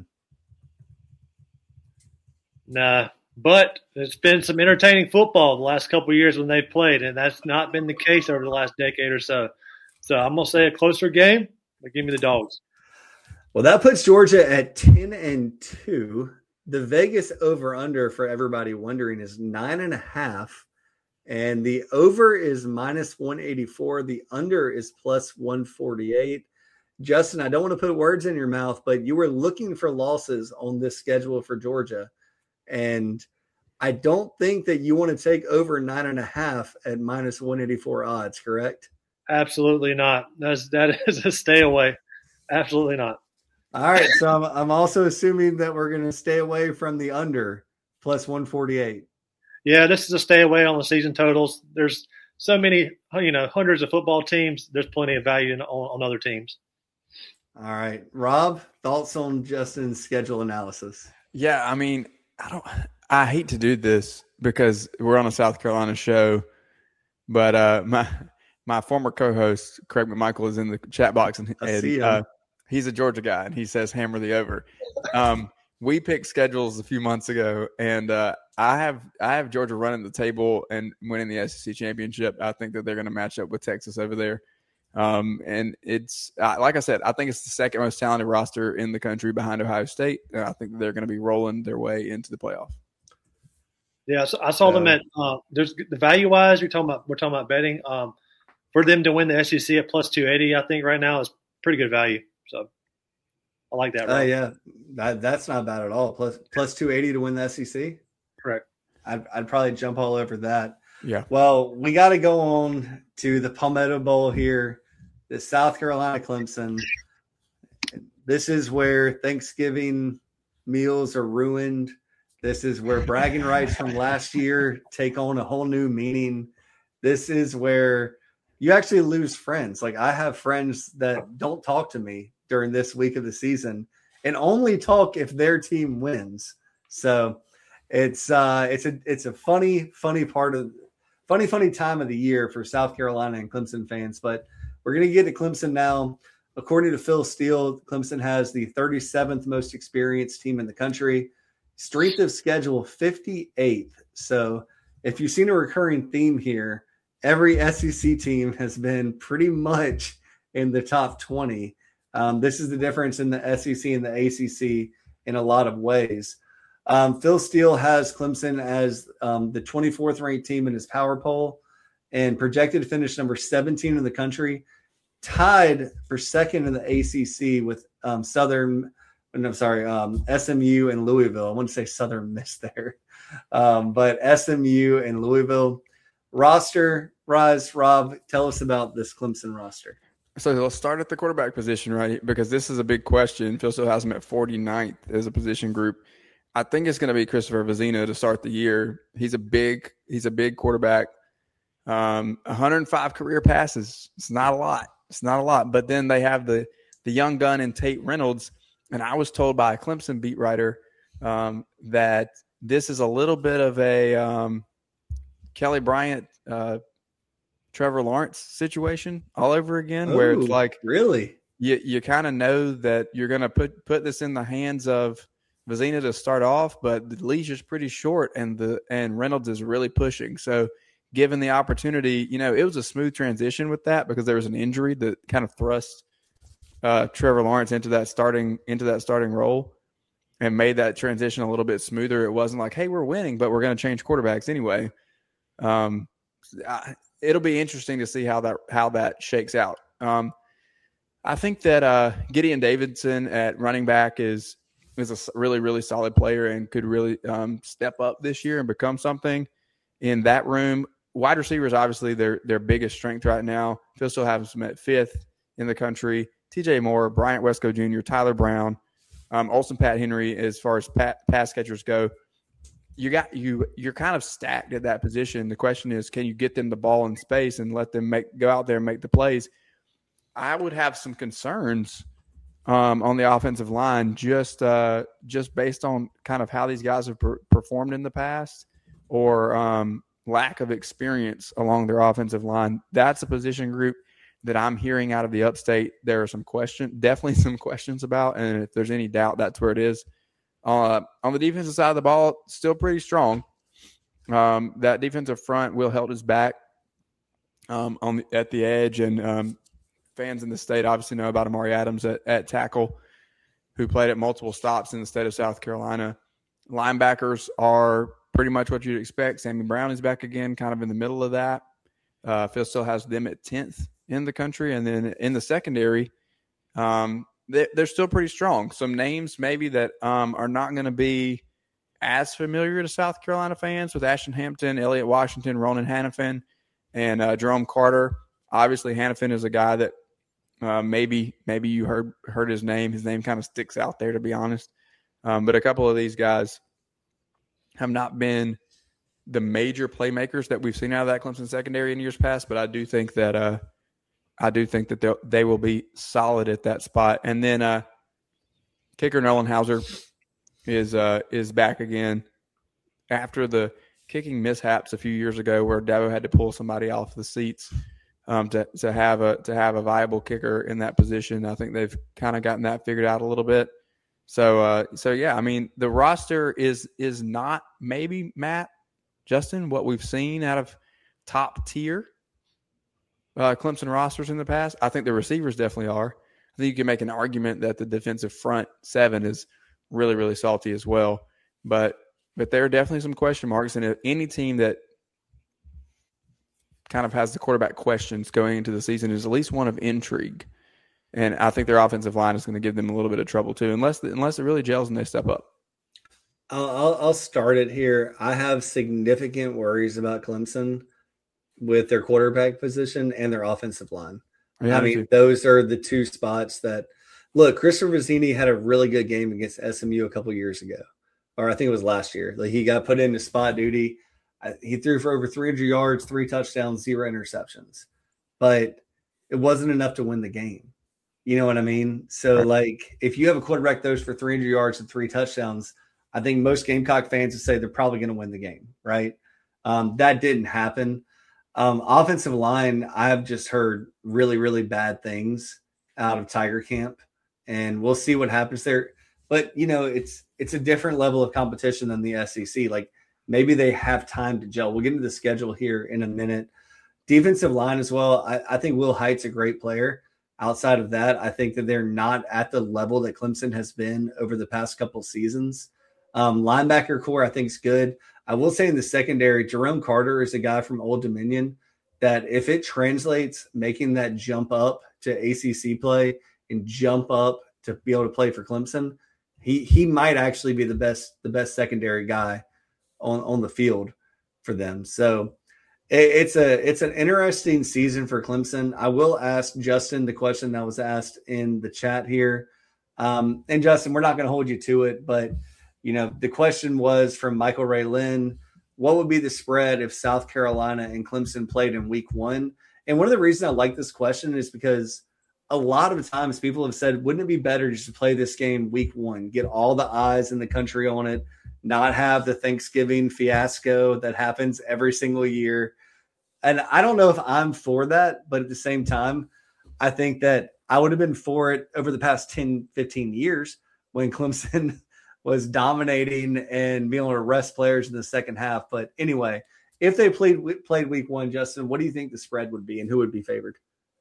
Nah, but it's been some entertaining football the last couple of years when they've played, and that's not been the case over the last decade or so. So I'm going to say a closer game, but give me the Dogs. Well, that puts Georgia at ten and two. The Vegas over-under, for everybody wondering, is nine and a half. And the over is minus one eighty-four. The under is plus one forty-eight. Justin, I don't want to put words in your mouth, but you were looking for losses on this schedule for Georgia. And I don't think that you want to take over nine and a half at minus one eighty-four odds, correct? Absolutely not. That's, that is a stay away. Absolutely not. All right. So I'm, I'm also assuming that we're going to stay away from the under plus one forty-eight. Yeah, this is a stay away on the season totals. There's so many, you know, hundreds of football teams. There's plenty of value in, on, on other teams. All right. Rob, thoughts on Justin's schedule analysis? Yeah, I mean, I don't I hate to do this because we're on a South Carolina show, but uh, my my former co-host Craig McMichael is in the chat box, and, and uh, he's a Georgia guy, and he says hammer the over. Um, we picked schedules a few months ago, and uh, I have I have Georgia running the table and winning the S E C championship. I think that they're going to match up with Texas over there. Um, and it's uh, like I said, I think it's the second most talented roster in the country behind Ohio State. And I think they're going to be rolling their way into the playoff. Yeah, so I saw uh, them at uh, there's the value wise. You're talking about we're talking about betting um, for them to win the S E C at plus two eighty. I think right now is pretty good value. So I like that. Oh uh, right? yeah, that, that's not bad at all. Plus plus two eighty to win the S E C. Correct. I'd, I'd probably jump all over that. Yeah. Well, we got to go on to the Palmetto Bowl here, the South Carolina Clemson. This is where Thanksgiving meals are ruined. This is where bragging rights from last year take on a whole new meaning. This is where you actually lose friends. Like I have friends that don't talk to me during this week of the season and only talk if their team wins. So it's uh, it's a it's a funny, funny part of funny, funny time of the year for South Carolina and Clemson fans. But we're going to get to Clemson now. According to Phil Steele, Clemson has the thirty-seventh most experienced team in the country. Strength of schedule, fifty-eighth. So if you've seen a recurring theme here, every S E C team has been pretty much in the top twenty. Um, this is the difference in the S E C and the A C C in a lot of ways. Um, Phil Steele has Clemson as um, the twenty-fourth ranked team in his power poll and projected to finish number seventeen in the country, tied for second in the A C C with um, Southern, no, sorry, um, S M U and Louisville. I want to say Southern Miss there, um, but S M U and Louisville. Roster, Rise, Rob, tell us about this Clemson roster. So let's start at the quarterback position, right? Because this is a big question. Phil still has him at forty-ninth as a position group. I think it's going to be Christopher Vezina to start the year. He's a big, he's a big quarterback. Um, one hundred five career passes. It's not a lot. It's not a lot. But then they have the the young gun in Tate Reynolds. And I was told by a Clemson beat writer um, that this is a little bit of a um, Kelly Bryant, uh, Trevor Lawrence situation all over again, Ooh, where it's like really you you kind of know that you're going to put put this in the hands of Vezina to start off, but the leash is pretty short, and the and Reynolds is really pushing. So, given the opportunity, you know, it was a smooth transition with that because there was an injury that kind of thrust uh, Trevor Lawrence into that starting into that starting role and made that transition a little bit smoother. It wasn't like, hey, we're winning, but we're going to change quarterbacks anyway. Um, I, it'll be interesting to see how that how that shakes out. Um, I think that uh, Gideon Davidson at running back is is a really, really solid player and could really um, step up this year and become something in that room. Wide receivers, obviously, their their biggest strength right now. Phil still has them at fifth in the country. T J Moore, Bryant Wesco Junior, Tyler Brown, um, Olsen Pat Henry. As far as pat, pass catchers go, you got you you're kind of stacked at that position. The question is, can you get them the ball in space and let them make go out there and make the plays? I would have some concerns um, on the offensive line, just uh, just based on kind of how these guys have per- performed in the past, or um, lack of experience along their offensive line. That's a position group that I'm hearing out of the upstate. There are some questions, definitely some questions about, and if there's any doubt, that's where it is. Uh, on the defensive side of the ball, still pretty strong. Um, that defensive front, Will Held is back um, on the, at the edge, and um, fans in the state obviously know about Amari Adams at, at tackle, who played at multiple stops in the state of South Carolina. Linebackers are pretty much what you'd expect. Sammy Brown is back again, kind of in the middle of that. Uh, Phil still has them at tenth in the country. And then in the secondary, um, they, they're still pretty strong. Some names maybe that um, are not going to be as familiar to South Carolina fans with Ashton Hampton, Elliott Washington, Ronan Hannafin, and uh, Jerome Carter. Obviously, Hannafin is a guy that uh, maybe maybe you heard heard his name. His name kind of sticks out there, to be honest. Um, but a couple of these guys have not been the major playmakers that we've seen out of that Clemson secondary in years past. But I do think that uh, I do think that they will be solid at that spot. And then uh, kicker Nolan Hauser is uh, is back again after the kicking mishaps a few years ago, where Dabo had to pull somebody off the seats um, to to have a to have a viable kicker in that position. I think they've kind of gotten that figured out a little bit. So uh, so yeah, I mean the roster is is not maybe Matt Justin what we've seen out of top tier uh, Clemson rosters in the past. I think the receivers definitely are. I think you can make an argument that the defensive front seven is really really salty as well, but. But there are definitely some question marks, and if any team that kind of has the quarterback questions going into the season is at least one of intrigue. And I think their offensive line is going to give them a little bit of trouble too, unless unless it really gels and they step up. I'll, I'll, I'll start it here. I have significant worries about Clemson with their quarterback position and their offensive line. Yeah, I mean, too. Those are the two spots that – look, Christopher Vezina had a really good game against S M U a couple years ago. Or I think it was last year. Like he got put into spot duty. He threw for over three hundred yards, three touchdowns, zero interceptions. But it wasn't enough to win the game. You know what I mean? So, like, if you have a quarterback throws for three hundred yards and three touchdowns, I think most Gamecock fans would say they're probably going to win the game, right? Um, that didn't happen. Um, offensive line, I've just heard really, really bad things out of Tiger Camp. And we'll see what happens there. But, you know, it's it's a different level of competition than the S E C. Like, maybe they have time to gel. We'll get into the schedule here in a minute. Defensive line as well. I, I think Will Hite's a great player. Outside of that, I think that they're not at the level that Clemson has been over the past couple seasons. Um, linebacker core, I think, is good. I will say in the secondary, Jerome Carter is a guy from Old Dominion that if it translates, making that jump up to A C C play and jump up to be able to play for Clemson, he he might actually be the best the best secondary guy on, on the field for them. So it, it's a it's an interesting season for Clemson. I will ask Justin the question that was asked in the chat here. Um, and Justin, we're not going to hold you to it, but you know, the question was from Michael Ray Lynn, what would be the spread if South Carolina and Clemson played in week one? And one of the reasons I like this question is because a lot of times people have said, wouldn't it be better just to play this game week one, get all the eyes in the country on it, not have the Thanksgiving fiasco that happens every single year. And I don't know if I'm for that, but at the same time, I think that I would have been for it over the past ten, fifteen years when Clemson was dominating and being able to rest players in the second half. But anyway, if they played played week one, Justin, what do you think the spread would be and who would be favored?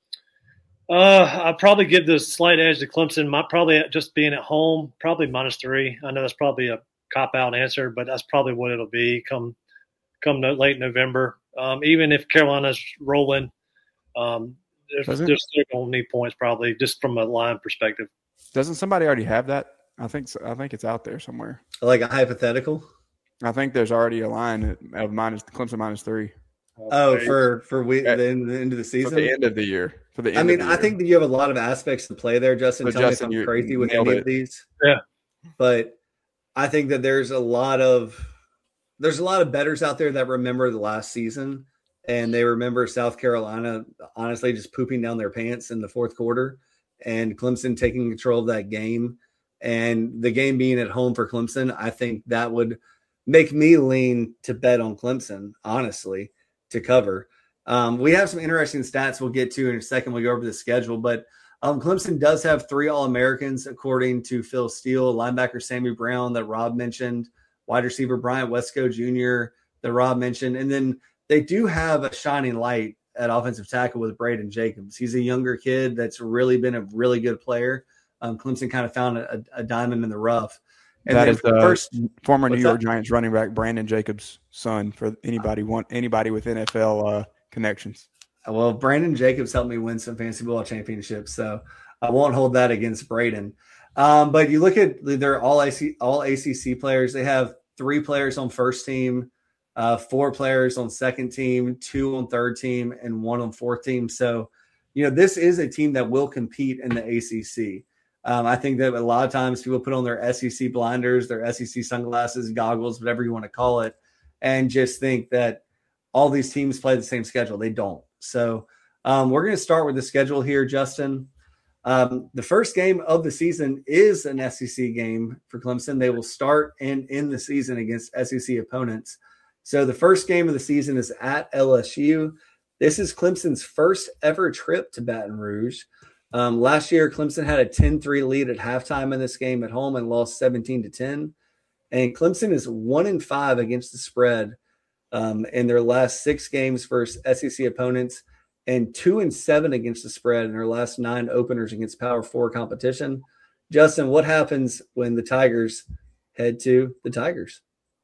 Uh, I'd probably give the slight edge to Clemson. My, probably just being at home, probably minus three. I know that's probably a cop-out answer, but that's probably what it'll be come come no, late November. Um, even if Carolina's rolling, um, there's, there's still going to need points probably just from a line perspective. Doesn't somebody already have that? I think so. I think it's out there somewhere. Like a hypothetical? I think there's already a line of minus Clemson minus three. Oh, for for we, the, end, the end of the season? For the end of the year. For the end I mean, of the I think that you have a lot of aspects to play there, Justin. So Tell Justin, me if I'm crazy with nailed any it. of these. Yeah. But I think that there's a lot of there's a lot of bettors out there that remember the last season and they remember South Carolina honestly just pooping down their pants in the fourth quarter and Clemson taking control of that game. And the game being at home for Clemson, I think that would make me lean to bet on Clemson, honestly, to cover. Um, we have some interesting stats we'll get to in a second. We'll go over the schedule. But um, Clemson does have three All-Americans, according to Phil Steele, linebacker Sammy Brown that Rob mentioned, wide receiver Bryant Wesco Junior that Rob mentioned. And then they do have a shining light at offensive tackle with Braden Jacobs. He's a younger kid that's really been a really good player. Um, Clemson kind of found a, a diamond in the rough. And that is the first former New York that? Giants running back Brandon Jacobs' son. For anybody want anybody with N F L uh, connections. Well, Brandon Jacobs helped me win some fantasy football championships, so I won't hold that against Braden. Um, but you look at they're all A C, all A C C players. They have three players on first team, uh, four players on second team, two on third team, and one on fourth team. So, you know, this is a team that will compete in the A C C. Um, I think that a lot of times people put on their S E C blinders, their S E C sunglasses, goggles, whatever you want to call it, and just think that all these teams play the same schedule. They don't. So um, we're going to start with the schedule here, Justin. Um, the first game of the season is an S E C game for Clemson. They will start and end the season against S E C opponents. So the first game of the season is at L S U. This is Clemson's first ever trip to Baton Rouge. Um, last year, Clemson had a ten three lead at halftime in this game at home and lost seventeen to ten. And Clemson is one and five against the spread um, in their last six games versus S E C opponents, and two and seven against the spread in their last nine openers against Power Four competition. Justin, what happens when the Tigers head to the Tigers?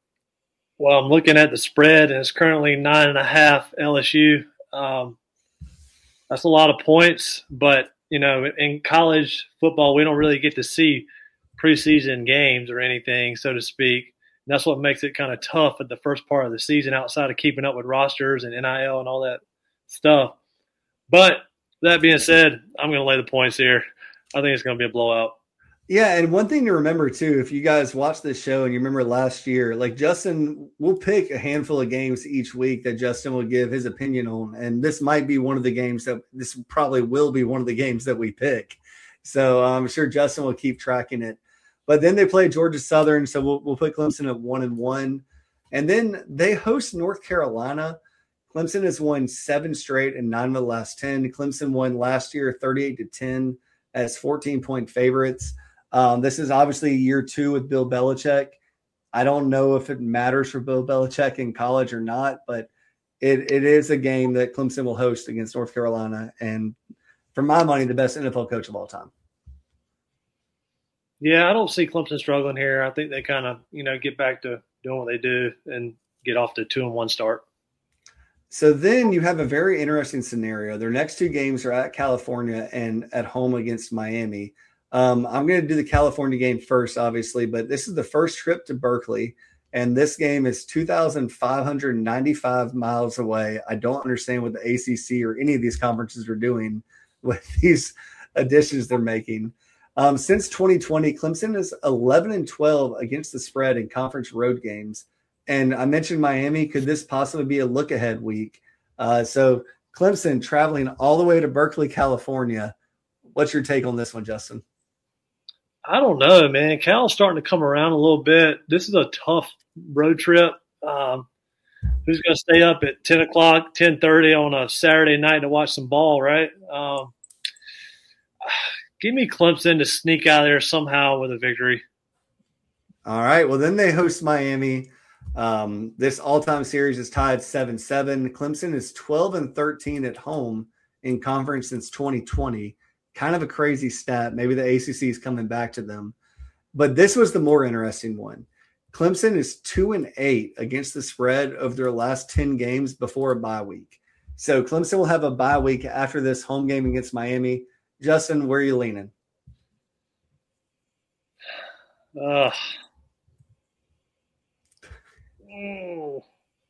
Well, I'm looking at the spread, and it's currently nine and a half L S U. Um, that's a lot of points, but you know, in college football, we don't really get to see preseason games or anything, so to speak. And that's what makes it kind of tough at the first part of the season outside of keeping up with rosters and N I L and all that stuff. But that being said, I'm going to lay the points here. I think it's going to be a blowout. Yeah, and one thing to remember, too, if you guys watch this show and you remember last year, like Justin, we'll pick a handful of games each week that Justin will give his opinion on, and this might be one of the games that – this probably will be one of the games that we pick. So I'm sure Justin will keep tracking it. But then they play Georgia Southern, so we'll, we'll put Clemson at one and one. And then they host North Carolina. Clemson has won seven straight and nine of the last ten. Clemson won last year thirty-eight to ten as fourteen-point favorites. Um, this is obviously year two with Bill Belichick. I don't know if it matters for Bill Belichick in college or not, but it, it is a game that Clemson will host against North Carolina. And for my money, the best N F L coach of all time. Yeah, I don't see Clemson struggling here. I think they kind of, you know, get back to doing what they do and get off to two and one start. So then you have a very interesting scenario. Their next two games are at California and at home against Miami. Um, I'm going to do the California game first, obviously, but this is the first trip to Berkeley, and this game is two thousand five hundred ninety-five miles away. I don't understand what the A C C or any of these conferences are doing with these additions they're making. Um, since twenty twenty, Clemson is eleven and twelve against the spread in conference road games. And I mentioned Miami. Could this possibly be a look-ahead week? Uh, so Clemson traveling all the way to Berkeley, California. What's your take on this one, Justin? I don't know, man. Cal's starting to come around a little bit. This is a tough road trip. Um, who's going to stay up at ten o'clock, ten thirty on a Saturday night to watch some ball, right? Um, give me Clemson to sneak out of there somehow with a victory. All right. Well, then they host Miami. Um, this all-time series is tied seven seven. Clemson is twelve and thirteen at home in conference since twenty twenty. Kind of a crazy stat. Maybe the A C C is coming back to them. But this was the more interesting one. Clemson is two and eight against the spread of their last ten games before a bye week. So Clemson will have a bye week after this home game against Miami. Justin, where are you leaning? Uh, oh.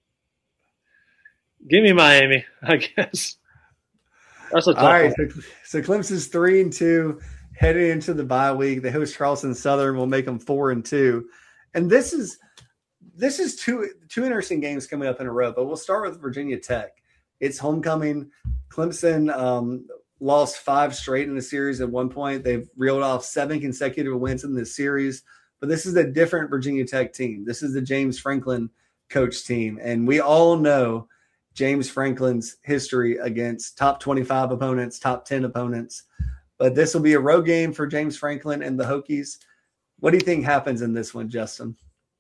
Give me Miami, I guess. That's a tough All right. one. So, so Clemson's three and two heading into the bye week. They host Charleston Southern. Will make them four and two. And this is this is two two interesting games coming up in a row. But we'll start with Virginia Tech. It's homecoming. Clemson um, lost five straight in the series at one point. They've reeled off seven consecutive wins in this series. But this is a different Virginia Tech team. This is the James Franklin coach team. And we all know James Franklin's history against top twenty-five opponents, top ten opponents. But this will be a road game for James Franklin and the Hokies. What do you think happens in this one, Justin?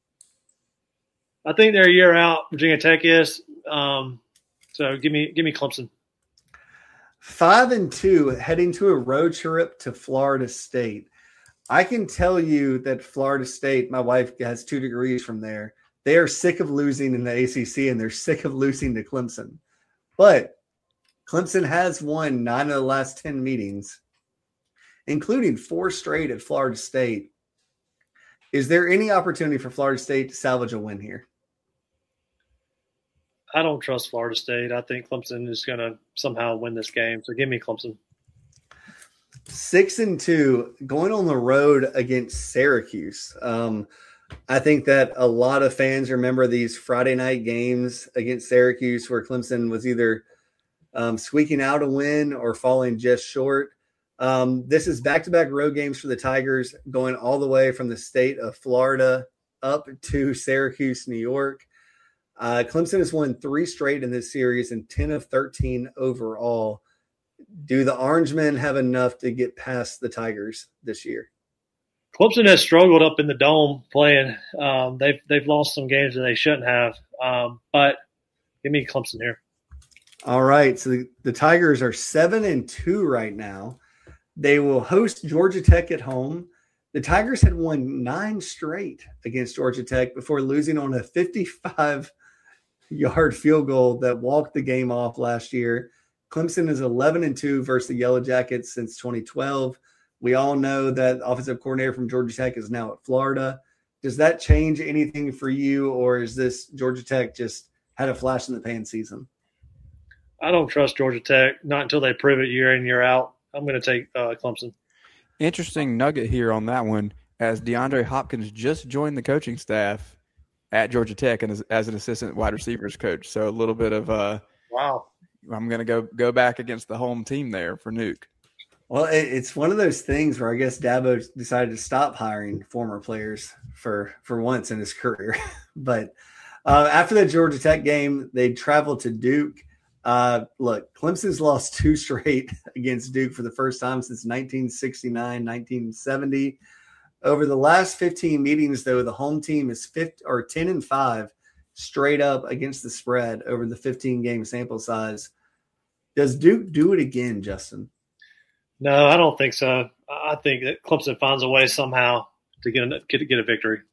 I think they're a year out. Virginia Tech is. Um, so give me give me Clemson. Five and two, heading to a road trip to Florida State. I can tell you that Florida State, my wife has two degrees from there. They are sick of losing in the A C C, and they're sick of losing to Clemson. But Clemson has won nine of the last ten meetings, including four straight at Florida State. Is there any opportunity for Florida State to salvage a win here? I don't trust Florida State. I think Clemson is going to somehow win this game. So give me Clemson. Six and two, going on the road against Syracuse. Um, I think that a lot of fans remember these Friday night games against Syracuse where Clemson was either um, squeaking out a win or falling just short. Um, this is back-to-back road games for the Tigers, going all the way from the state of Florida up to Syracuse, New York. Uh, Clemson has won three straight in this series and ten of thirteen overall. Do the Orangemen have enough to get past the Tigers this year? Clemson has struggled up in the dome playing. Um, they've they've lost some games that they shouldn't have. Um, but give me Clemson here. All right, so the, the Tigers are seven and two right now. They will host Georgia Tech at home. The Tigers had won nine straight against Georgia Tech before losing on a fifty-five-yard field goal that walked the game off last year. Clemson is eleven and two versus the Yellow Jackets since twenty twelve. We all know that offensive coordinator from Georgia Tech is now at Florida. Does that change anything for you, or is this Georgia Tech just had a flash in the pan season? I don't trust Georgia Tech, not until they prove it year in, year out. I'm going to take uh, Clemson. Interesting nugget here on that one, as DeAndre Hopkins just joined the coaching staff at Georgia Tech and as, as an assistant wide receivers coach. So a little bit of uh, wow. I'm going to go go back against the home team there for Nuke. Well, it, it's one of those things where I guess Dabo decided to stop hiring former players for for once in his career. But uh, after the Georgia Tech game, they traveled to Duke. Uh, look, Clemson's lost two straight against Duke for the first time since nineteen sixty-nine, nineteen seventy. Over the last fifteen meetings, though, the home team is fifty, or ten and five straight up against the spread over the fifteen game sample size. Does Duke do it again, Justin? No, I don't think so. I think that Clemson finds a way somehow to get a, get, get a victory.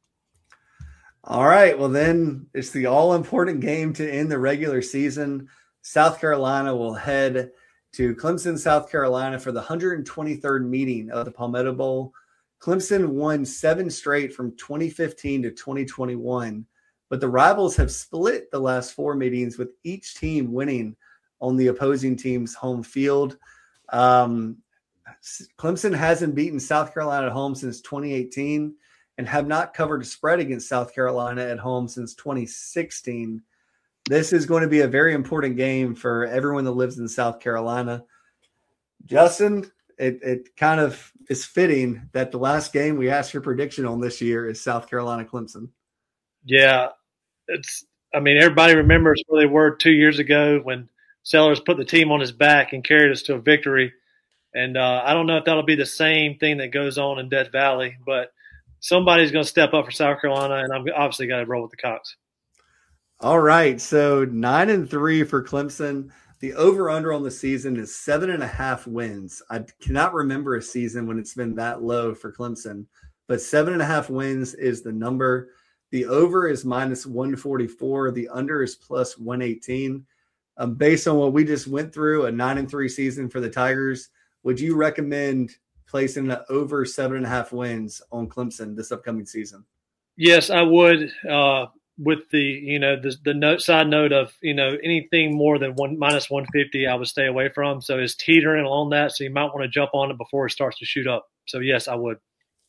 All right. Well, then it's the all-important game to end the regular season. South Carolina will head to Clemson, South Carolina for the one hundred twenty-third meeting of the Palmetto Bowl. Clemson won seven straight from twenty fifteen to twenty twenty-one, but the Rivals have split the last four meetings with each team winning on the opposing team's home field. Um, Clemson hasn't beaten South Carolina at home since twenty eighteen and have not covered a spread against South Carolina at home since twenty sixteen. This is going to be a very important game for everyone that lives in South Carolina. Justin, it, it kind of is fitting that the last game we asked your prediction on this year is South Carolina Clemson. Yeah, it's. I mean, everybody remembers where they were two years ago when Sellers put the team on his back and carried us to a victory. And uh, I don't know if that'll be the same thing that goes on in Death Valley, but somebody's going to step up for South Carolina, and I'm obviously got to roll with the Cox. All right, so nine and three for Clemson. The over-under on the season is seven and a half wins. I cannot remember a season when it's been that low for Clemson, but seven and a half wins is the number. The over is minus one forty-four. The under is plus one eighteen. Um, based on what we just went through, a nine and three season for the Tigers, would you recommend placing an over seven and a half wins on Clemson this upcoming season? Yes, I would. Uh, with the, you know, the, the note, side note of, you know, anything more than one minus one fifty, I would stay away from. So it's teetering on that. So you might want to jump on it before it starts to shoot up. So yes, I would.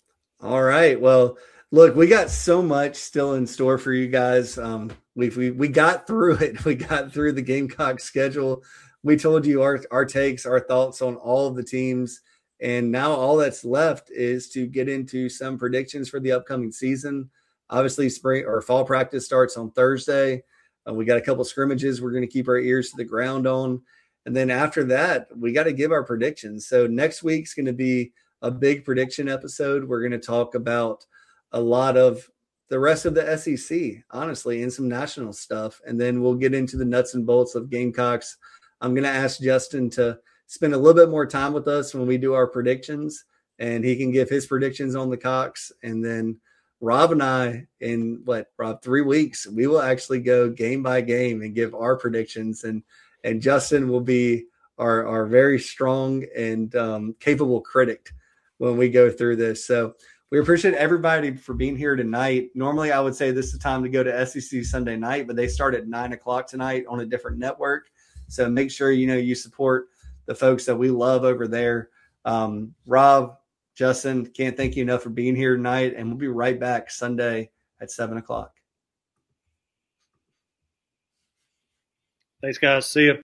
All right. Well, look, we got so much still in store for you guys. Um, we've, we, we got through it. We got through the Gamecock schedule. We told you our, our takes, our thoughts on all of the teams. And now all that's left is to get into some predictions for the upcoming season. Obviously, spring or fall practice starts on Thursday. Uh, we got a couple scrimmages we're going to keep our ears to the ground on. And then after that, we got to give our predictions. So next week's going to be a big prediction episode. We're going to talk about a lot of the rest of the S E C, honestly, and some national stuff. And then we'll get into the nuts and bolts of Gamecocks. I'm going to ask Justin to spend a little bit more time with us when we do our predictions, and he can give his predictions on the Cox. And then Rob and I, in what, Rob, three weeks, we will actually go game by game and give our predictions. And and Justin will be our, our very strong and um, capable critic when we go through this. So we appreciate everybody for being here tonight. Normally, I would say this is the time to go to S E C Sunday night, but they start at nine o'clock tonight on a different network. So make sure, you know, you support the folks that we love over there. Um, Rob, Justin, can't thank you enough for being here tonight, and we'll be right back Sunday at seven o'clock. Thanks, guys. See you.